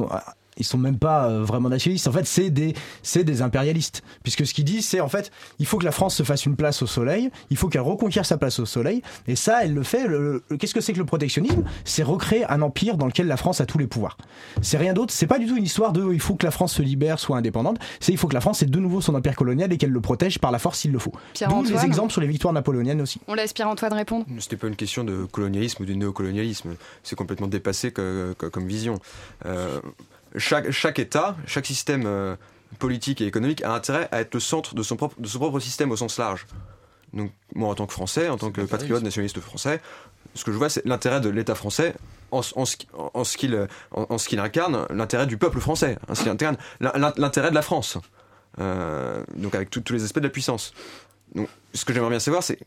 Ils sont même pas vraiment nationalistes. En fait, c'est des impérialistes. Puisque ce qu'ils disent, c'est en fait, il faut que la France se fasse une place au soleil, il faut qu'elle reconquiert sa place au soleil. Et ça, elle le fait. Qu'est-ce que c'est que le protectionnisme ? C'est recréer un empire dans lequel la France a tous les pouvoirs. C'est rien d'autre. C'est pas du tout une histoire de il faut que la France se libère, soit indépendante. C'est il faut que la France ait de nouveau son empire colonial et qu'elle le protège par la force s'il le faut. D'où les exemples sur les victoires napoléoniennes aussi. On laisse Pierre-Antoine répondre. C'était pas une question de colonialisme ou de néocolonialisme. C'est complètement dépassé comme vision. Chaque État, chaque système politique et économique a intérêt à être le centre de son propre système au sens large. Donc moi en tant que Français, en tant que patriote nationaliste français, ce que je vois c'est l'intérêt de l'État français en ce qu'il incarne, l'intérêt du peuple français, en ce qu'il incarne l'intérêt de la France, donc avec tous les aspects de la puissance. Donc ce que j'aimerais bien savoir c'est,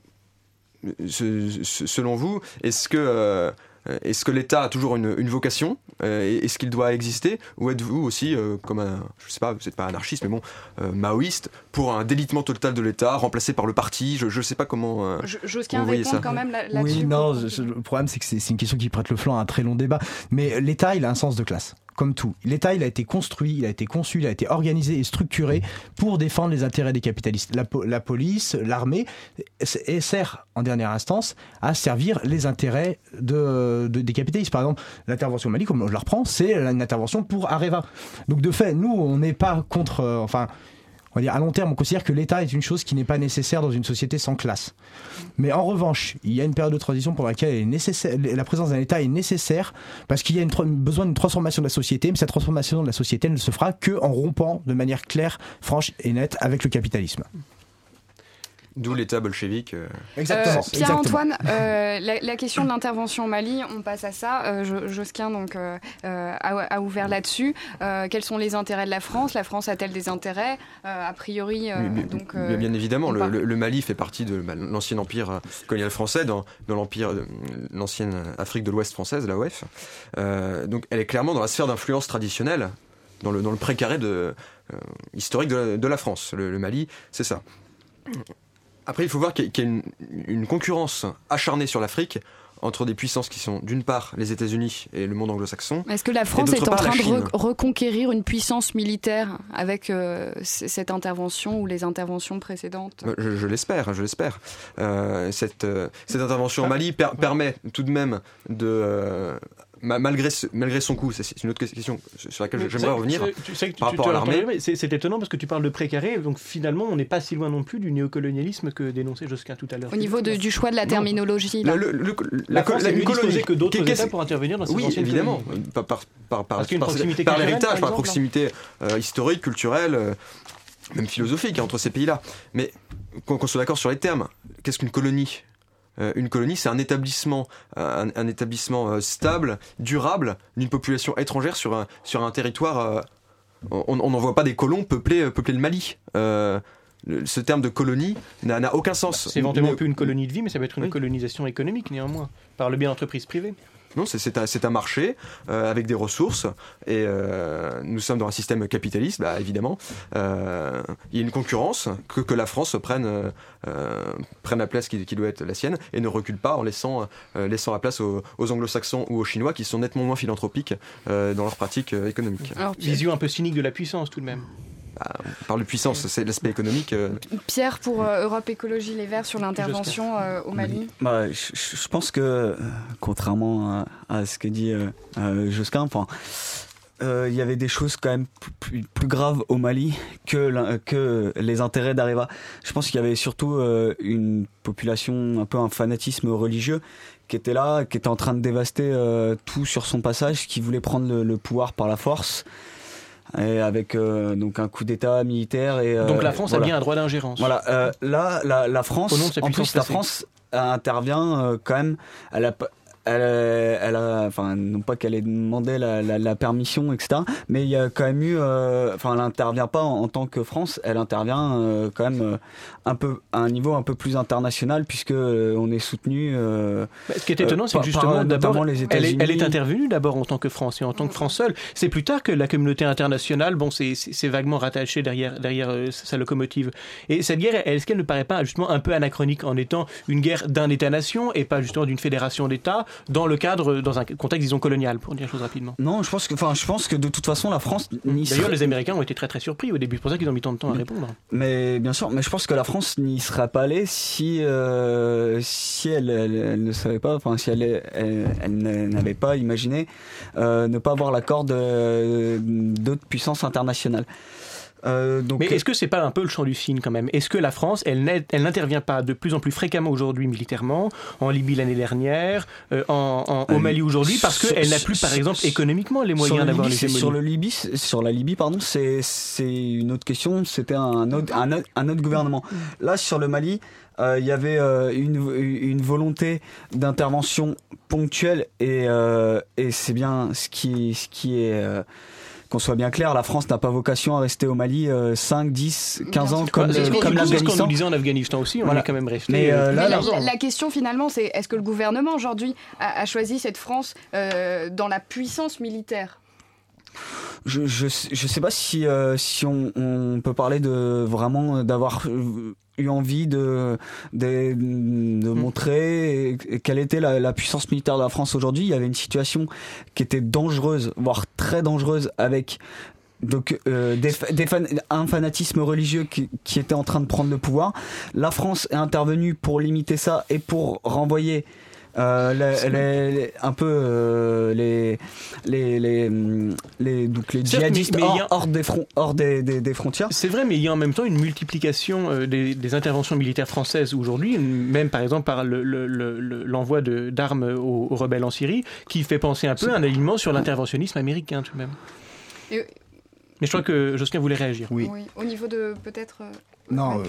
selon vous, est-ce que l'État a toujours une vocation ? Est-ce qu'il doit exister ? Ou êtes-vous aussi, comme je sais pas, vous n'êtes pas anarchiste, mais bon, maoïste, pour un délitement total de l'État, remplacé par le parti ? Je ne sais pas comment. Josquin répond quand même là-dessus. Oui, non, le problème, c'est que c'est une question qui prête le flanc à un très long débat. Mais l'État, il a un sens de classe. Comme tout. L'État, il a été construit, il a été conçu, il a été organisé et structuré pour défendre les intérêts des capitalistes. La police, l'armée, sert en dernière instance à servir les intérêts des capitalistes. Par exemple, l'intervention au Mali, comme je la reprends, c'est une intervention pour Areva. Donc de fait, nous, on n'est pas contre... on va dire, à long terme, on considère que l'État est une chose qui n'est pas nécessaire dans une société sans classe. Mais en revanche, il y a une période de transition pour laquelle la présence d'un État est nécessaire parce qu'il y a besoin d'une transformation de la société, mais cette transformation de la société ne se fera qu'en rompant de manière claire, franche et nette avec le capitalisme. D'où l'État bolchevique. Exactement. Pierre-Antoine, la question de l'intervention au Mali, on passe à ça. Josquin donc, a ouvert là-dessus. Quels sont les intérêts de la France ? La France a-t-elle des intérêts ? A priori, donc... bien évidemment, le Mali fait partie de l'ancien empire colonial français, dans l'empire, l'ancienne Afrique de l'Ouest française, l'AOF. Donc elle est clairement dans la sphère d'influence traditionnelle, dans le précaré historique de la France. Le Mali, c'est ça. Après, il faut voir qu'il y a une concurrence acharnée sur l'Afrique entre des puissances qui sont d'une part les États-Unis et le monde anglo-saxon. Est-ce que la France est en train de reconquérir une puissance militaire avec cette intervention ou les interventions précédentes ? Je l'espère. Cette intervention au Mali permet tout de même de... Malgré son coût, c'est une autre question sur laquelle j'aimerais revenir par rapport à l'armée. C'est étonnant parce que tu parles de précaré, donc finalement on n'est pas si loin non plus du néocolonialisme que dénonçait Josquin tout à l'heure. Au niveau du choix de la terminologie. La France a disposé que d'autres États pour intervenir dans ces anciennes colonies. Oui, évidemment, par l'héritage, par proximité historique, culturelle, même philosophique entre ces pays-là. Mais qu'on soit d'accord sur les termes, qu'est-ce qu'une colonie ? Une colonie, c'est un établissement stable, durable, d'une population étrangère sur un territoire. On n'envoie pas des colons peupler le Mali. Ce terme de colonie n'a aucun sens. C'est éventuellement plus une colonie de vie, mais ça peut être une colonisation économique néanmoins, par le biais d'entreprises privées. Non, c'est un marché avec des ressources et nous sommes dans un système capitaliste, évidemment. Il y a une concurrence que la France prenne la place qui doit être la sienne et ne recule pas en laissant la place aux anglo-saxons ou aux chinois qui sont nettement moins philanthropiques dans leurs pratiques économiques. Alors, vision un peu cynique de la puissance tout de même. On parle de puissance, c'est l'aspect économique. Pierre, pour Europe Écologie Les Verts, sur l'intervention au Mali. Je pense que, contrairement à ce que dit Josquin, il y avait des choses quand même plus graves au Mali que les intérêts d'Areva. Je pense qu'il y avait surtout une population, un peu un fanatisme religieux qui était là, qui était en train de dévaster tout sur son passage, qui voulait prendre le pouvoir par la force. Et avec donc un coup d'État militaire donc la France a bien un droit d'ingérence. Voilà, là la France, en plus la France intervient quand même. Elle a, enfin, non pas qu'elle ait demandé la permission, etc. Mais il y a quand même eu, elle n'intervient pas en tant que France, elle intervient quand même un peu à un niveau un peu plus international puisque on est soutenu. Ce qui est étonnant, c'est que justement, d'abord, les États-Unis. Elle est intervenue d'abord en tant que France et en tant que France seule. C'est plus tard que la communauté internationale, c'est vaguement rattaché derrière sa locomotive. Et cette guerre, est-ce qu'elle ne paraît pas justement un peu anachronique en étant une guerre d'un État-nation et pas justement d'une fédération d'États? Dans un contexte, disons, colonial, pour dire les choses rapidement. Non, je pense que de toute façon, la France... D'ailleurs, les Américains ont été très très surpris au début, c'est pour ça qu'ils ont mis tant de temps à répondre. Mais bien sûr, mais je pense que la France n'y serait pas allée si elle ne savait pas, si elle n'avait pas imaginé ne pas avoir l'accord d'autres puissances internationales. Mais est-ce que c'est pas un peu le champ du cygne quand même ? Est-ce que la France, elle n'intervient pas de plus en plus fréquemment aujourd'hui militairement, en Libye l'année dernière, au Mali aujourd'hui, parce qu'elle n'a plus par exemple économiquement les moyens d'avoir les hémonies ? Sur la Libye, pardon, c'est une autre question, c'était un autre gouvernement. Là, sur le Mali, il y avait une volonté d'intervention ponctuelle et c'est bien ce qui est... qu'on soit bien clair, la France n'a pas vocation à rester au Mali 5, 10, 15 ans comme l'Afghanistan. C'est ce qu'on nous disait en Afghanistan aussi, on est quand même resté... Mais la question finalement, c'est est-ce que le gouvernement aujourd'hui a choisi cette France dans la puissance militaire ? Je sais pas si on peut parler de vraiment d'avoir eu envie de montrer quelle était la puissance militaire de la France aujourd'hui. Il y avait une situation qui était dangereuse, voire très dangereuse, avec donc un fanatisme religieux qui était en train de prendre le pouvoir. La France est intervenue pour limiter ça et pour renvoyer un peu donc les djihadistes hors des frontières. C'est vrai, mais il y a en même temps une multiplication des interventions militaires françaises aujourd'hui, même par exemple par l'envoi d'armes aux rebelles en Syrie, qui fait penser un peu à un alignement sur l'interventionnisme américain tout de même. Mais je crois que Josquin voulait réagir. Oui. Au niveau de peut-être... Non,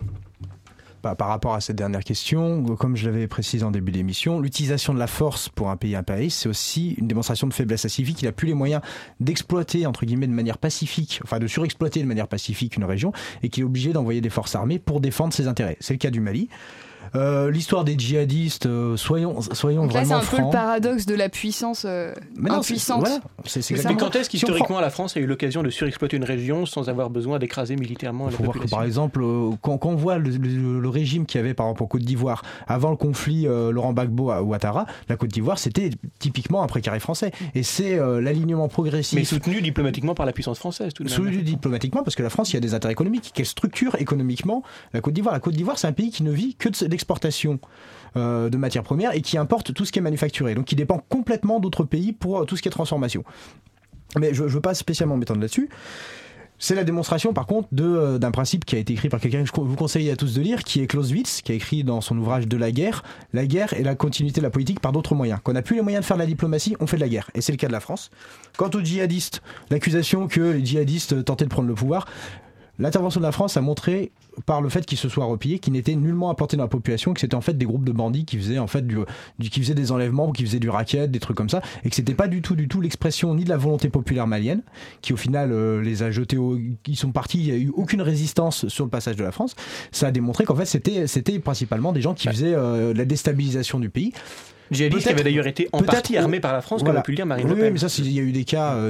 par rapport à cette dernière question, comme je l'avais précisé en début d'émission, l'utilisation de la force pour un pays impérialiste, c'est aussi une démonstration de faiblesse pacifique. Il n'a plus les moyens d'exploiter, entre guillemets, de manière pacifique, enfin de surexploiter de manière pacifique une région, et qu'il est obligé d'envoyer des forces armées pour défendre ses intérêts. C'est le cas du Mali. L'histoire des djihadistes, soyons donc vraiment là, c'est un francs. peu le paradoxe de la puissance impuissante. Voilà, Mais quand est-ce qu'historiquement la France a eu l'occasion de surexploiter une région sans avoir besoin d'écraser militairement la population ? Voir que, par exemple, quand on voit le régime qu'il y avait par exemple en Côte d'Ivoire avant le conflit Laurent Gbagbo à Ouattara, la Côte d'Ivoire c'était typiquement un précaré français, et c'est l'alignement progressif. Mais soutenu diplomatiquement par la puissance française tout de même. Soutenu diplomatiquement parce que la France, il y a des intérêts économiques. Quelle structure économiquement la Côte d'Ivoire ? La Côte d'Ivoire, c'est un pays qui ne vit que de l'exportation de matières premières et qui importe tout ce qui est manufacturé, donc qui dépend complètement d'autres pays pour tout ce qui est transformation. Mais je ne veux pas spécialement m'étendre là-dessus. C'est la démonstration par contre d'un principe qui a été écrit par quelqu'un que je vous conseille à tous de lire, qui est Clausewitz, qui a écrit dans son ouvrage De la guerre est la continuité de la politique par d'autres moyens. Quand on n'a plus les moyens de faire de la diplomatie, on fait de la guerre, et c'est le cas de la France. Quant aux djihadistes, l'accusation que les djihadistes tentaient de prendre le pouvoir, l'intervention de la France a montré par le fait qu'ils se soient repliés, qu'ils n'étaient nullement implantés dans la population, que c'était en fait des groupes de bandits qui faisaient en fait qui faisaient des enlèvements, qui faisaient du racket, des trucs comme ça, et que c'était pas du tout l'expression ni de la volonté populaire malienne, qui au final les a jetés ils sont partis, il y a eu aucune résistance sur le passage de la France. Ça a démontré qu'en fait c'était principalement des gens qui faisaient la déstabilisation du pays. Djihadistes qui avaient d'ailleurs été en partie armés par la France, comme a pu le dire Marine Le Pen. Oui, mais ça, il y a eu des cas.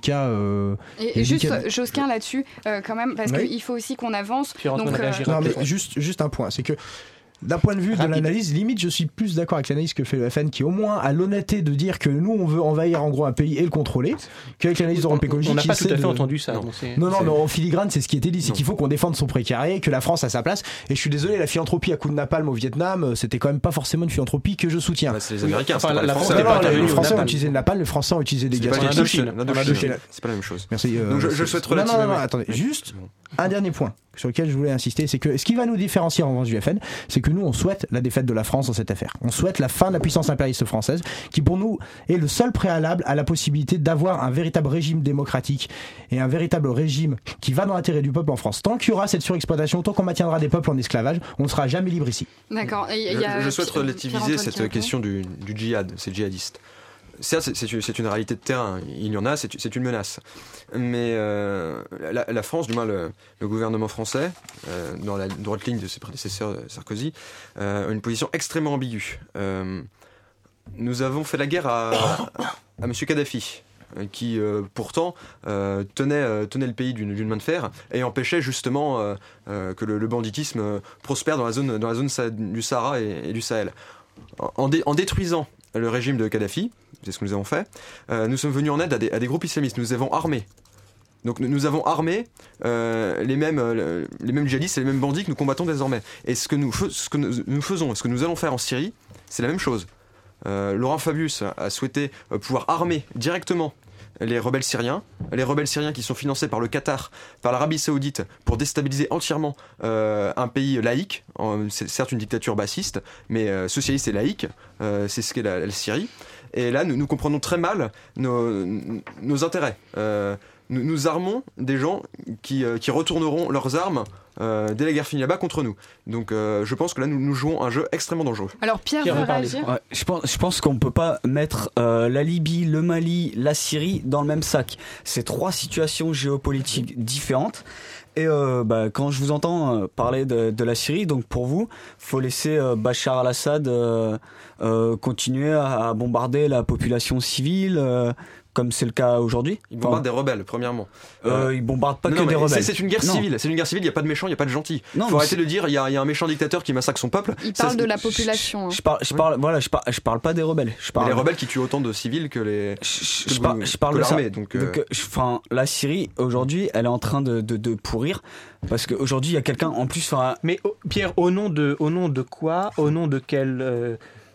Et juste, Josquin, là-dessus, quand même, parce qu'il faut aussi qu'on avance. Donc, non, mais juste un point, c'est que d'un point de vue de l'analyse, limite, je suis plus d'accord avec l'analyse que fait le FN, qui au moins a l'honnêteté de dire que nous, on veut envahir en gros un pays et le contrôler, qu'avec l'analyse d'Europe Écologie. On n'a pas tout à fait entendu ça. Non, en filigrane, c'est ce qui était dit, c'est qu'il faut qu'on défende son précaré, que la France a sa place. Et je suis désolé, la philanthropie à coup de napalm au Vietnam, c'était quand même pas forcément une philanthropie que je soutiens. C'est les Américains. La France, les Français ont utilisé le napalm, les Français ont utilisé des gaz. C'est pas la même chose. Merci. Donc je souhaite relativiser. Non, attendez, juste un dernier point sur lequel je voulais insister, c'est que ce qui va nous différencier en revanche du FN, c'est que nous on souhaite la défaite de la France dans cette affaire. On souhaite la fin de la puissance impérialiste française, qui pour nous est le seul préalable à la possibilité d'avoir un véritable régime démocratique et un véritable régime qui va dans l'intérêt du peuple en France. Tant qu'il y aura cette surexploitation, tant qu'on maintiendra des peuples en esclavage, on ne sera jamais libre ici. D'accord. Je souhaite relativiser cette question du djihad, ces djihadistes. Certes, c'est une réalité de terrain, il y en a, c'est une menace. Mais la France, du moins le gouvernement français, dans la droite ligne de ses prédécesseurs Sarkozy, a une position extrêmement ambiguë. Nous avons fait la guerre à M. Kadhafi, qui pourtant tenait le pays d'une main de fer et empêchait justement que le banditisme prospère dans la zone du Sahara et du Sahel. En détruisant le régime de Kadhafi, c'est ce que nous avons fait, nous sommes venus en aide à des groupes islamistes, nous avons armé. Donc nous avons armé les mêmes djihadistes et les mêmes bandits que nous combattons désormais. Et ce que nous faisons, ce que nous allons faire en Syrie, c'est la même chose. Laurent Fabius a souhaité pouvoir armer directement les rebelles syriens qui sont financés par le Qatar, par l'Arabie Saoudite, pour déstabiliser entièrement un pays laïque, c'est certes une dictature bassiste, mais socialiste et laïque, c'est ce qu'est la Syrie. Et là, nous comprenons très mal nos intérêts. Nous armons des gens qui retourneront leurs armes dès la guerre finie là-bas contre nous. Donc je pense que là nous jouons un jeu extrêmement dangereux. Alors Pierre veut réagir. Ouais, je pense qu'on ne peut pas mettre la Libye, le Mali, la Syrie dans le même sac. C'est trois situations géopolitiques différentes. Et quand je vous entends parler de la Syrie, donc pour vous, faut laisser Bachar al-Assad continuer à bombarder la population civile comme c'est le cas aujourd'hui. Il bombarde des rebelles, premièrement. Il bombarde pas que des rebelles. C'est une guerre civile. C'est une guerre civile. Il y a pas de méchants, il y a pas de gentils. Faut arrêter de dire il y a un méchant dictateur qui massacre son peuple. Il parle de la population. Je parle pas des rebelles. Les rebelles qui tuent autant de civils que les. Je parle de l'armée. Donc, la Syrie aujourd'hui, elle est en train de pourrir parce qu'aujourd'hui il y a quelqu'un en plus. Mais Pierre, au nom de quoi, au nom de quel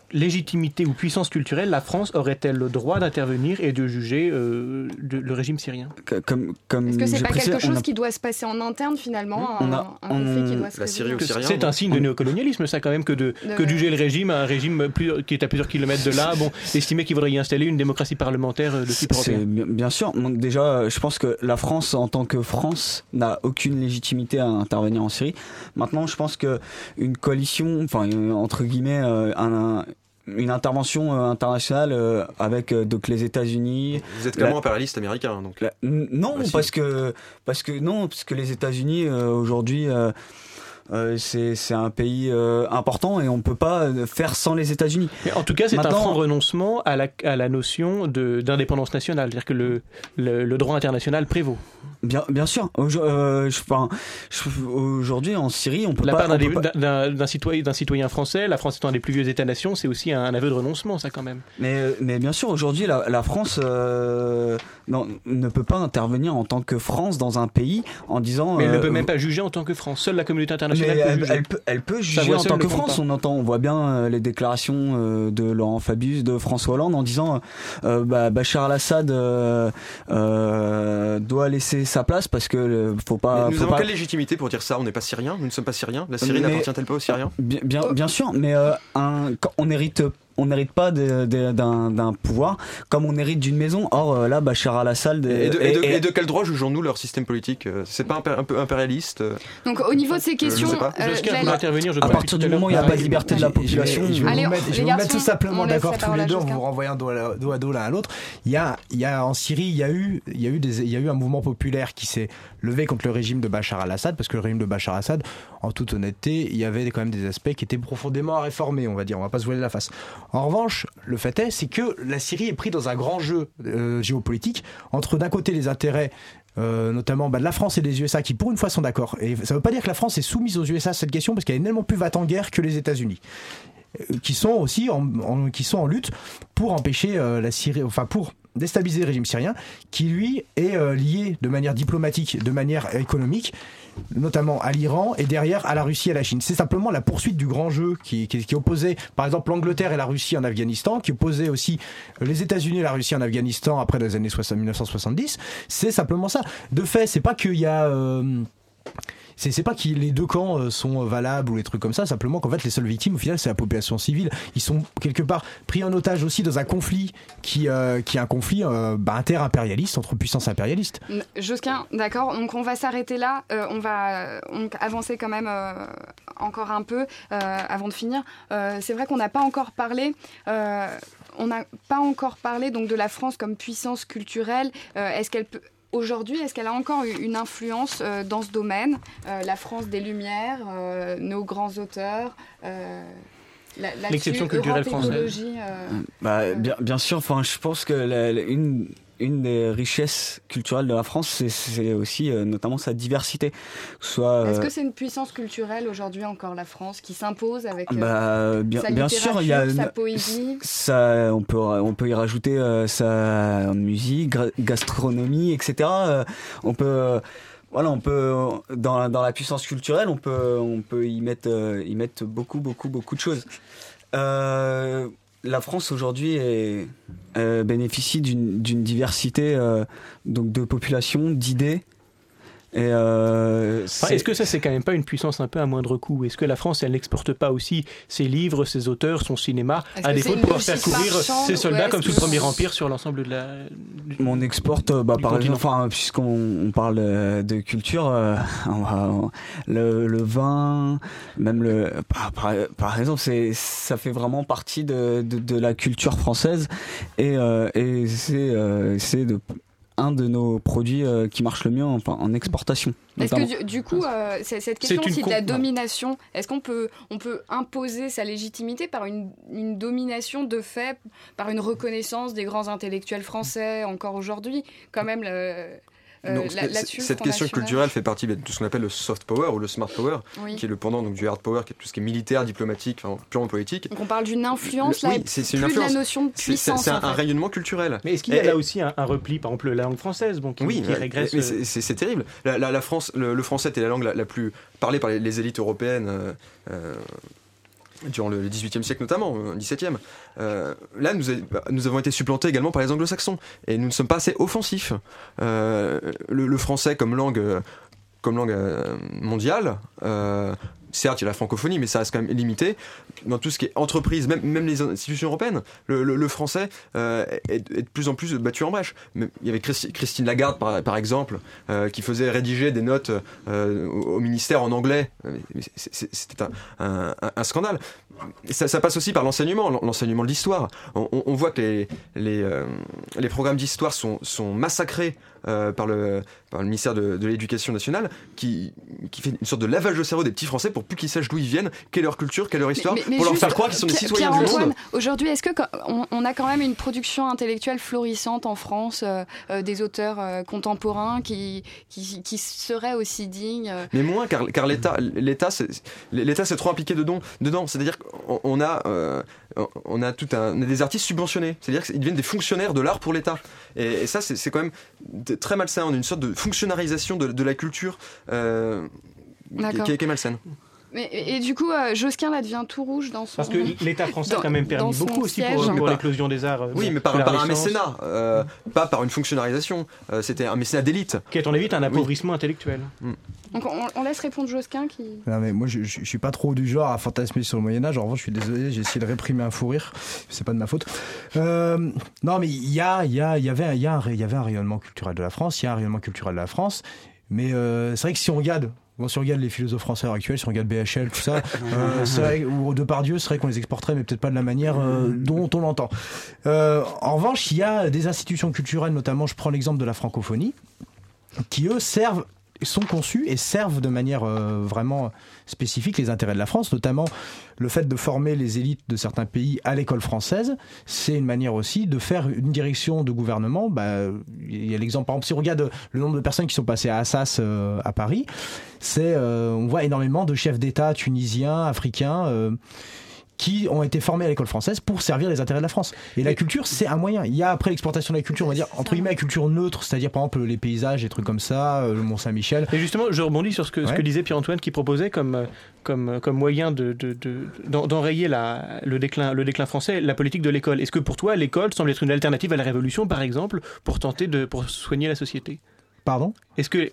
légitimité ou puissance culturelle la France aurait-elle le droit d'intervenir et de juger le régime syrien ? Est-ce que c'est pas quelque chose qui doit se passer en interne finalement, un conflit qui doit se résoudre ? C'est un signe de néocolonialisme, ça quand même, que de juger le régime, un régime qui est à plusieurs kilomètres de là, estimer qu'il faudrait y installer une démocratie parlementaire de type européen. Bien sûr, déjà, je pense que la France, en tant que France, n'a aucune légitimité à intervenir en Syrie. Maintenant, je pense que une coalition, entre guillemets, une intervention internationale avec donc les États-Unis. Vous êtes clairement impérialiste américain, donc. Non, parce que les États-Unis aujourd'hui. C'est un pays important et on ne peut pas faire sans les États-Unis. Mais en tout cas, c'est un franc renoncement à la notion d'indépendance nationale, c'est-à-dire que le droit international prévaut. Bien sûr. Aujourd'hui, en Syrie, on peut pas... d'un citoyen français, la France étant un des plus vieux États-nations, c'est aussi un aveu de renoncement, ça, quand même. Mais bien sûr, aujourd'hui, la France ne peut pas intervenir en tant que France dans un pays en disant... Mais elle ne peut même pas juger en tant que France. Seule la communauté internationale elle peut juger en tant que France. On voit bien les déclarations de Laurent Fabius, de François Hollande en disant Bachar al-Assad doit laisser sa place parce que faut pas. Mais nous avons quelle légitimité pour dire ça ? On n'est pas Syriens, nous ne sommes pas Syriens. La Syrie n'appartient-elle pas aux Syriens ? Bien sûr, mais on n'hérite pas d'un pouvoir comme on hérite d'une maison. Or là, Bachar al-Assad et de quel droit jugeons-nous leur système politique ? C'est pas un peu impérialiste ? Donc au niveau de ces questions, à partir du moment où il n'y a pas de liberté de la population, je vais vous mettre tout simplement d'accord tous les deux en vous renvoyant dos à dos l'un à l'autre. Il y a en Syrie, il y a eu un mouvement populaire qui s'est levé contre le régime de Bachar al-Assad, parce que le régime de Bachar al-Assad, en toute honnêteté, il y avait quand même des aspects qui étaient profondément à réformer, on va pas se voiler la face. En revanche, le fait est, c'est que la Syrie est prise dans un grand jeu géopolitique entre d'un côté les intérêts notamment de la France et des USA qui pour une fois sont d'accord. Et ça ne veut pas dire que la France est soumise aux USA sur cette question, parce qu'elle est tellement plus va-t-en-guerre que les États-Unis, qui sont aussi en lutte pour empêcher la Syrie, pour déstabiliser le régime syrien, qui lui est lié de manière diplomatique, de manière économique, notamment à l'Iran et derrière à la Russie et à la Chine. C'est simplement la poursuite du grand jeu qui opposait par exemple l'Angleterre et la Russie en Afghanistan, qui opposait aussi les États-Unis et la Russie en Afghanistan après les années 1970. C'est simplement ça. De fait, c'est pas qu'il y a... C'est pas que les deux camps sont valables ou les trucs comme ça, simplement qu'en fait les seules victimes au final c'est la population civile. Ils sont quelque part pris en otage aussi dans un conflit qui est un conflit inter-impérialiste, entre puissances impérialistes. Josquin, d'accord, donc on va s'arrêter là, on va avancer quand même encore un peu avant de finir. C'est vrai qu'on n'a pas encore parlé... donc de la France comme puissance culturelle. Est-ce qu'elle peut... Aujourd'hui, est-ce qu'elle a encore une influence dans ce domaine ? La France des Lumières, nos grands auteurs, l'exception culturelle française. Bien sûr, je pense que une des richesses culturelles de la France, c'est aussi notamment sa diversité. Est-ce que c'est une puissance culturelle aujourd'hui encore, la France, qui s'impose avec sa bien sûr, il y a sa poésie on peut y rajouter sa musique, gastronomie, etc. On peut dans la puissance culturelle, on peut y mettre beaucoup de choses. La France aujourd'hui bénéficie d'une diversité donc de population, d'idées. Est-ce que ça c'est quand même pas une puissance un peu à moindre coût ? Est-ce que la France elle n'exporte pas aussi ses livres, ses auteurs, son cinéma à défaut de pouvoir faire couvrir ses soldats comme sous le Premier Empire sur l'ensemble de la... On exporte par exemple, puisqu'on parle de culture, le vin, même par exemple, ça fait vraiment partie de la culture française et c'est un de nos produits qui marche le mieux en exportation. Est-ce que du coup, cette question aussi de la domination, est-ce qu'on peut imposer sa légitimité par une domination de fait, par une reconnaissance des grands intellectuels français encore aujourd'hui, quand même cette question culturelle fait partie de ce qu'on appelle le soft power ou le smart power, qui est le pendant donc, du hard power, qui est tout ce qui est militaire, diplomatique, purement politique. Donc on parle d'une influence, c'est une influence. De la notion de puissance. C'est un rayonnement culturel. Mais est-ce qu'il y a là aussi un repli, par exemple la langue française qui régresse mais c'est terrible. La France, le français est la langue la plus parlée par les élites européennes. durant le XVIIIe siècle notamment, le XVIIe. Là, nous avons été supplantés également par les anglo-saxons, et nous ne sommes pas assez offensifs. Le français comme langue mondiale, certes, il y a la francophonie, mais ça reste quand même limité. Dans tout ce qui est entreprise, même les institutions européennes, le français est de plus en plus battu en brèche. Il y avait Christine Lagarde, par exemple, qui faisait rédiger des notes au ministère en anglais. C'était un scandale. Ça passe aussi par l'enseignement de l'histoire. On voit que les programmes d'histoire sont massacrés par le ministère de l'Éducation nationale, qui fait une sorte de lavage de cerveau des petits Français pour plus qu'ils sachent d'où ils viennent, quelle est leur culture, quelle est leur histoire, pour leur faire croire qu'ils sont des citoyens du monde. Aujourd'hui, est-ce qu'on a quand même une production intellectuelle florissante en France, des auteurs contemporains qui seraient aussi dignes Mais moins, car l'État s'est trop impliqué dedans. C'est-à-dire qu'on a des artistes subventionnés, c'est-à-dire qu'ils deviennent des fonctionnaires de l'art pour l'État. Et ça, c'est quand même très malsain. On a une sorte de fonctionnalisation de la culture qui est malsaine. Et du coup, Josquin là devient tout rouge dans son... Parce que l'État français a quand même permis beaucoup aussi pour l'éclosion des arts. Oui, mais par un mécénat, pas par une fonctionnalisation. C'était un mécénat d'élite. Qui, à ton avis, est un appauvrissement intellectuel. Donc on laisse répondre Josquin qui... Non, mais moi je suis pas trop du genre à fantasmer sur le Moyen-Âge. En revanche, je suis désolé, j'ai essayé de réprimer un fou rire. C'est pas de ma faute. Non, mais il y avait un rayonnement culturel de la France. Il y a un rayonnement culturel de la France. Mais c'est vrai que si on regarde les philosophes français actuels, si on regarde BHL, tout ça, c'est vrai, ou Depardieu, c'est vrai qu'on les exporterait, mais peut-être pas de la manière dont on l'entend. En revanche, il y a des institutions culturelles, notamment, je prends l'exemple de la francophonie, qui eux sont conçus et servent de manière vraiment spécifique les intérêts de la France, notamment le fait de former les élites de certains pays à l'école française. C'est une manière aussi de faire une direction de gouvernement. Il y a l'exemple, par exemple, si on regarde le nombre de personnes qui sont passées à Assas à Paris, on voit énormément de chefs d'État tunisiens, africains, qui ont été formés à l'école française pour servir les intérêts de la France. Et la culture, c'est un moyen. Il y a après l'exportation de la culture, on va dire, entre guillemets, la culture neutre, c'est-à-dire par exemple les paysages, des trucs comme ça, le Mont-Saint-Michel. Et justement, je rebondis sur ce que disait Pierre-Antoine, qui proposait comme moyen d'enrayer le déclin français, la politique de l'école. Est-ce que pour toi, l'école semble être une alternative à la Révolution, par exemple, pour soigner la société ? Pardon ? Est-ce que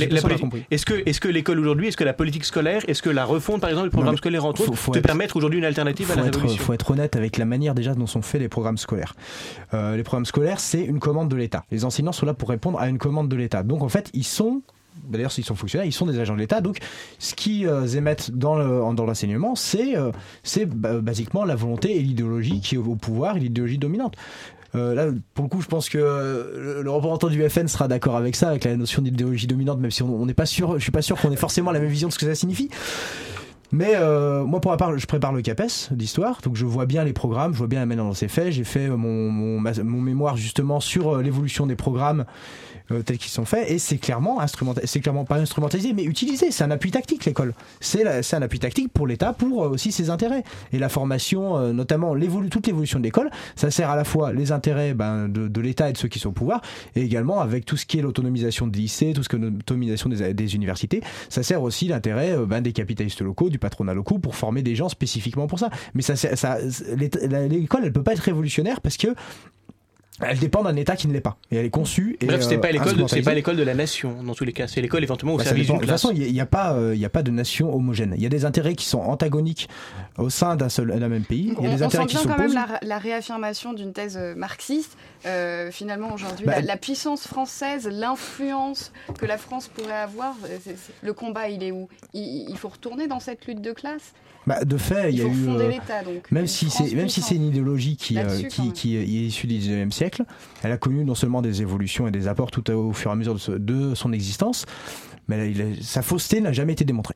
l'école aujourd'hui, est-ce que la politique scolaire, est-ce que la refonte par exemple du programme scolaire entre autres te permettre aujourd'hui une alternative à la Révolution ? Il faut être honnête avec la manière déjà dont sont faits les programmes scolaires. Les programmes scolaires, c'est une commande de l'État. Les enseignants sont là pour répondre à une commande de l'État. Donc en fait, d'ailleurs, s'ils sont fonctionnaires, ils sont des agents de l'État. Donc, ce qu'ils émettent dans l'enseignement, c'est basiquement la volonté et l'idéologie qui est au pouvoir et l'idéologie dominante. Là, pour le coup, je pense que le représentant du FN sera d'accord avec ça, avec la notion d'idéologie dominante, même si on n'est pas sûr. Je suis pas sûr qu'on ait forcément la même vision de ce que ça signifie. Mais moi, pour ma part, je prépare le CAPES d'histoire, donc je vois bien les programmes, je vois bien la manière dont c'est fait. J'ai fait mon mémoire justement sur l'évolution des programmes tels qu'ils sont faits, et c'est clairement pas instrumentalisé, mais utilisé. C'est un appui tactique, l'école. C'est un appui tactique pour l'État, pour aussi ses intérêts. Et la formation, notamment toute l'évolution de l'école, ça sert à la fois les intérêts de l'État et de ceux qui sont au pouvoir, et également avec tout ce qui est l'autonomisation des lycées, tout ce qui est l'autonomisation des universités, ça sert aussi l'intérêt des capitalistes locaux, du patronat locaux, pour former des gens spécifiquement pour ça. Mais l'école, elle peut pas être révolutionnaire parce que elle dépend d'un État qui ne l'est pas. Et elle est conçue. Bref, c'est pas l'école de la nation, dans tous les cas. C'est l'école éventuellement au service d'une classe. De toute façon, il n'y a pas de nation homogène. Il y a des intérêts qui sont antagoniques au sein d'un même pays. Il y a des intérêts qui s'opposent. On sent quand même la réaffirmation d'une thèse marxiste. Finalement, aujourd'hui, la puissance française, l'influence que la France pourrait avoir, le combat, il est où ? Il faut retourner dans cette lutte de classe ? De fait, il y a eu, même si c'est une idéologie qui est issue du 19e siècle, elle a connu non seulement des évolutions et des apports tout au fur et à mesure de son existence, mais sa fausseté n'a jamais été démontrée.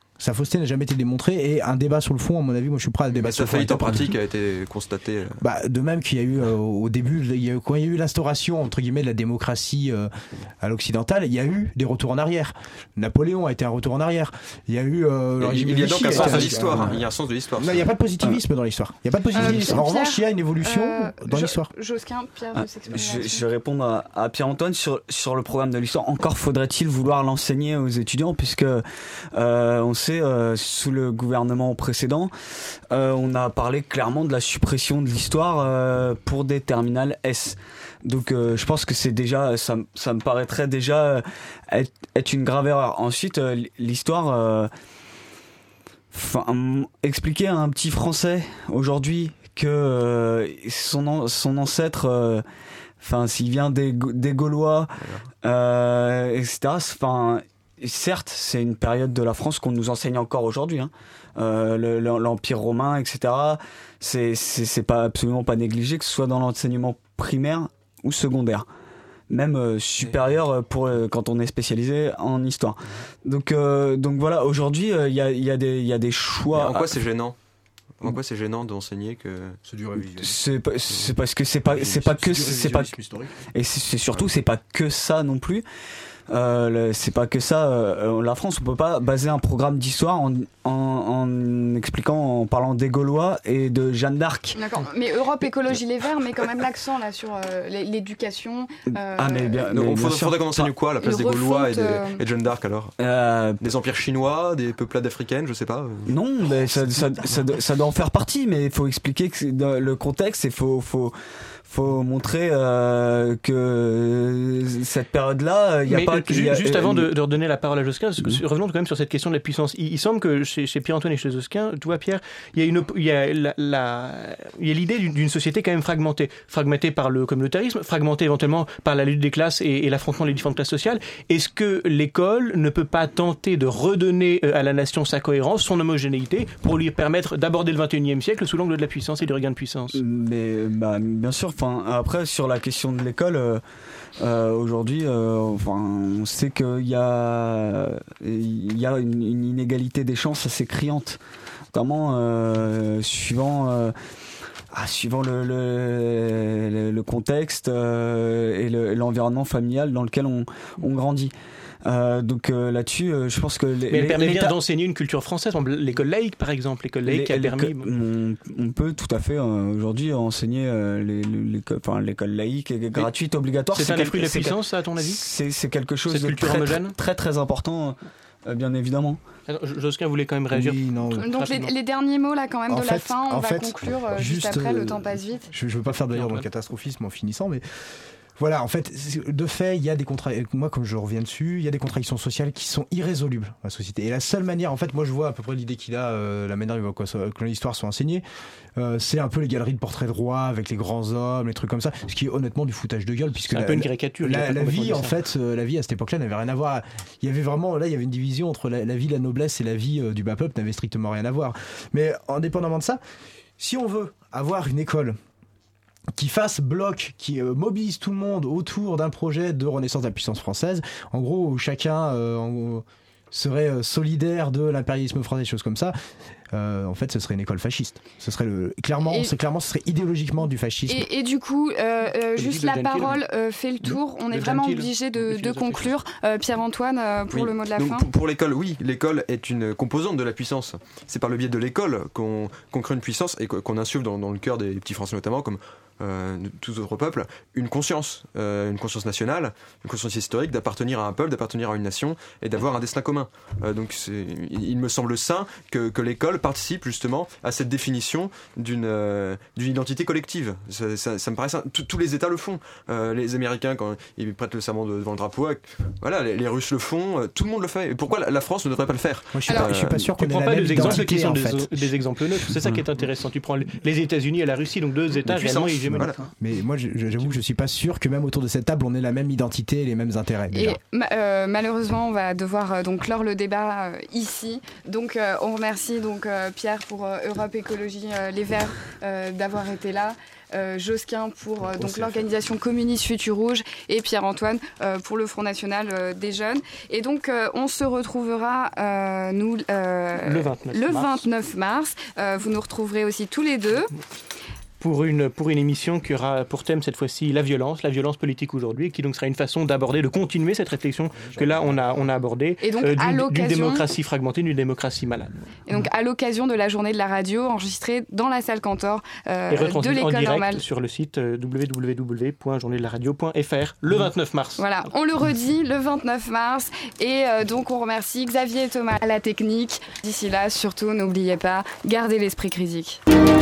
Et un débat sur le fond, à mon avis, moi je suis prêt à débattre. Sa faillite en pratique a été constatée. De même qu'il y a eu au début, quand il y a eu l'instauration entre guillemets de la démocratie à l'occidentale, il y a eu des retours en arrière. Napoléon a été un retour en arrière. Il y a eu il y a donc un sens de l'histoire. Il y a un sens de l'histoire. Non, il n'y a pas de positivisme dans l'histoire. Il y a pas de positivisme. En revanche, il y a une évolution dans l'histoire. Josquin, Pierre veut s'exprimer. Je vais répondre à Pierre-Antoine sur le programme de l'histoire. Encore faudrait-il vouloir l'enseigner aux étudiants, puisque on sait passé, sous le gouvernement précédent, on a parlé clairement de la suppression de l'histoire pour des terminales S. Donc je pense que c'est déjà, ça me paraîtrait déjà être une grave erreur. Ensuite, l'histoire, expliquer à un petit Français aujourd'hui que son ancêtre, s'il vient des Gaulois, etc. Certes, c'est une période de la France qu'on nous enseigne encore aujourd'hui. L'Empire romain, etc. C'est pas absolument pas négligé, que ce soit dans l'enseignement primaire ou secondaire, même supérieur quand on est spécialisé en histoire. Donc voilà, aujourd'hui il y a des choix. Mais en quoi c'est gênant? En quoi c'est gênant d'enseigner que c'est du révisionnisme? C'est parce que c'est pas et c'est surtout c'est pas que ça non plus. C'est pas que ça. La France, on peut pas baser un programme d'histoire en expliquant, en parlant des Gaulois et de Jeanne d'Arc. D'accord, mais Europe Écologie Les Verts met quand même l'accent là sur l'éducation. Il faudrait qu'on enseigne quoi à la place des Gaulois et de Jeanne d'Arc alors? Des empires chinois, des peuplades africaines, je sais pas. Non, mais ça doit en faire partie, mais il faut expliquer que le contexte, et faut montrer que cette période-là, il n'y a pas... Juste avant de redonner la parole à Josquin, revenons quand même sur cette question de la puissance. Il semble que chez Pierre-Antoine et chez Josquin, tu vois Pierre, il y a l'idée d'une société quand même fragmentée par le communautarisme, fragmentée éventuellement par la lutte des classes et l'affrontement des différentes classes sociales. Est-ce que l'école ne peut pas tenter de redonner à la nation sa cohérence, son homogénéité, pour lui permettre d'aborder le 21e siècle sous l'angle de la puissance et du regain de puissance? Mais bien sûr. Après, sur la question de l'école, aujourd'hui, on sait qu'il y a une inégalité des chances assez criante, notamment suivant le contexte et l'environnement familial dans lequel on grandit. Donc là-dessus, je pense que mais elle permet bien d'enseigner une culture française, l'école laïque par exemple, l'école laïque qui a permis. On peut tout à fait aujourd'hui enseigner l'école laïque est gratuite, obligatoire. C'est un fruit de la puissance, ça, à ton avis? C'est quelque chose de très très important, bien évidemment. Josquin voulait quand même réagir. Oui, non, donc les derniers mots là quand même la fin, on va conclure juste après, le temps passe vite. Je veux pas faire d'ailleurs dans le catastrophisme en finissant, mais voilà, en fait, de fait, il y a des moi, comme je reviens dessus, il y a des contradictions sociales qui sont irrésolubles dans la société. Et la seule manière, en fait, moi je vois à peu près l'idée qu'il a, la manière dont que l'histoire soit enseignée, c'est un peu les galeries de portraits de rois avec les grands hommes, les trucs comme ça, ce qui est honnêtement du foutage de gueule, puisque c'est un peu une caricature. La vie, en fait, la vie à cette époque-là n'avait rien à voir. Il y avait vraiment, là, il y avait une division entre la vie de la noblesse et la vie du bas peuple, n'avait strictement rien à voir. Mais indépendamment de ça, si on veut avoir une école qui fasse bloc, qui mobilise tout le monde autour d'un projet de renaissance de la puissance française, en gros où chacun serait solidaire de l'impérialisme français, des choses comme ça, en fait ce serait une école fasciste. Ce serait clairement ce serait idéologiquement du fascisme. Et du coup, juste la parole fait le tour. On est vraiment obligé de conclure. Pierre-Antoine, pour le mot de la fin. Pour l'école, oui, l'école est une composante de la puissance. C'est par le biais de l'école qu'on crée une puissance et qu'on insuffle dans le cœur des petits Français notamment, comme de tous autres peuples, une conscience nationale, une conscience historique d'appartenir à un peuple, d'appartenir à une nation et d'avoir un destin commun. Donc il me semble sain que l'école participe justement à cette définition d'une identité collective. Ça me paraît sain. Tous les États le font. Les Américains, quand ils prêtent le serment devant le drapeau, voilà, les Russes le font, tout le monde le fait. Et pourquoi la France ne devrait pas le faire? Moi, je suis pas sûr qu'on ait la même identité, qui sont des exemples neutres. C'est ça qui est intéressant. Tu prends les États-Unis et la Russie, donc deux États réellement hégémoniques. Voilà. Mais moi, j'avoue que je suis pas sûr que même autour de cette table, on ait la même identité et les mêmes intérêts. Et malheureusement, on va devoir donc clore le débat ici. Donc, on remercie donc Pierre pour Europe Écologie Les Verts d'avoir été là. Josquin pour donc l'organisation communiste Futur Rouge et Pierre-Antoine pour le Front National des Jeunes. Et donc on se retrouvera le 29 mars. Vous nous retrouverez aussi tous les deux. pour une émission qui aura pour thème cette fois-ci la violence politique aujourd'hui, qui donc sera une façon d'aborder, de continuer cette réflexion que là on a abordée, et donc, d'une démocratie fragmentée, d'une démocratie malade. Et donc à l'occasion de la journée de la radio, enregistrée dans la salle Cantor et de l'école en direct normale sur le site www.journeedelaradio.fr le 29 mars. Voilà, on le redit, le 29 mars. Et donc on remercie Xavier et Thomas à la technique. D'ici là, surtout, n'oubliez pas, gardez l'esprit critique.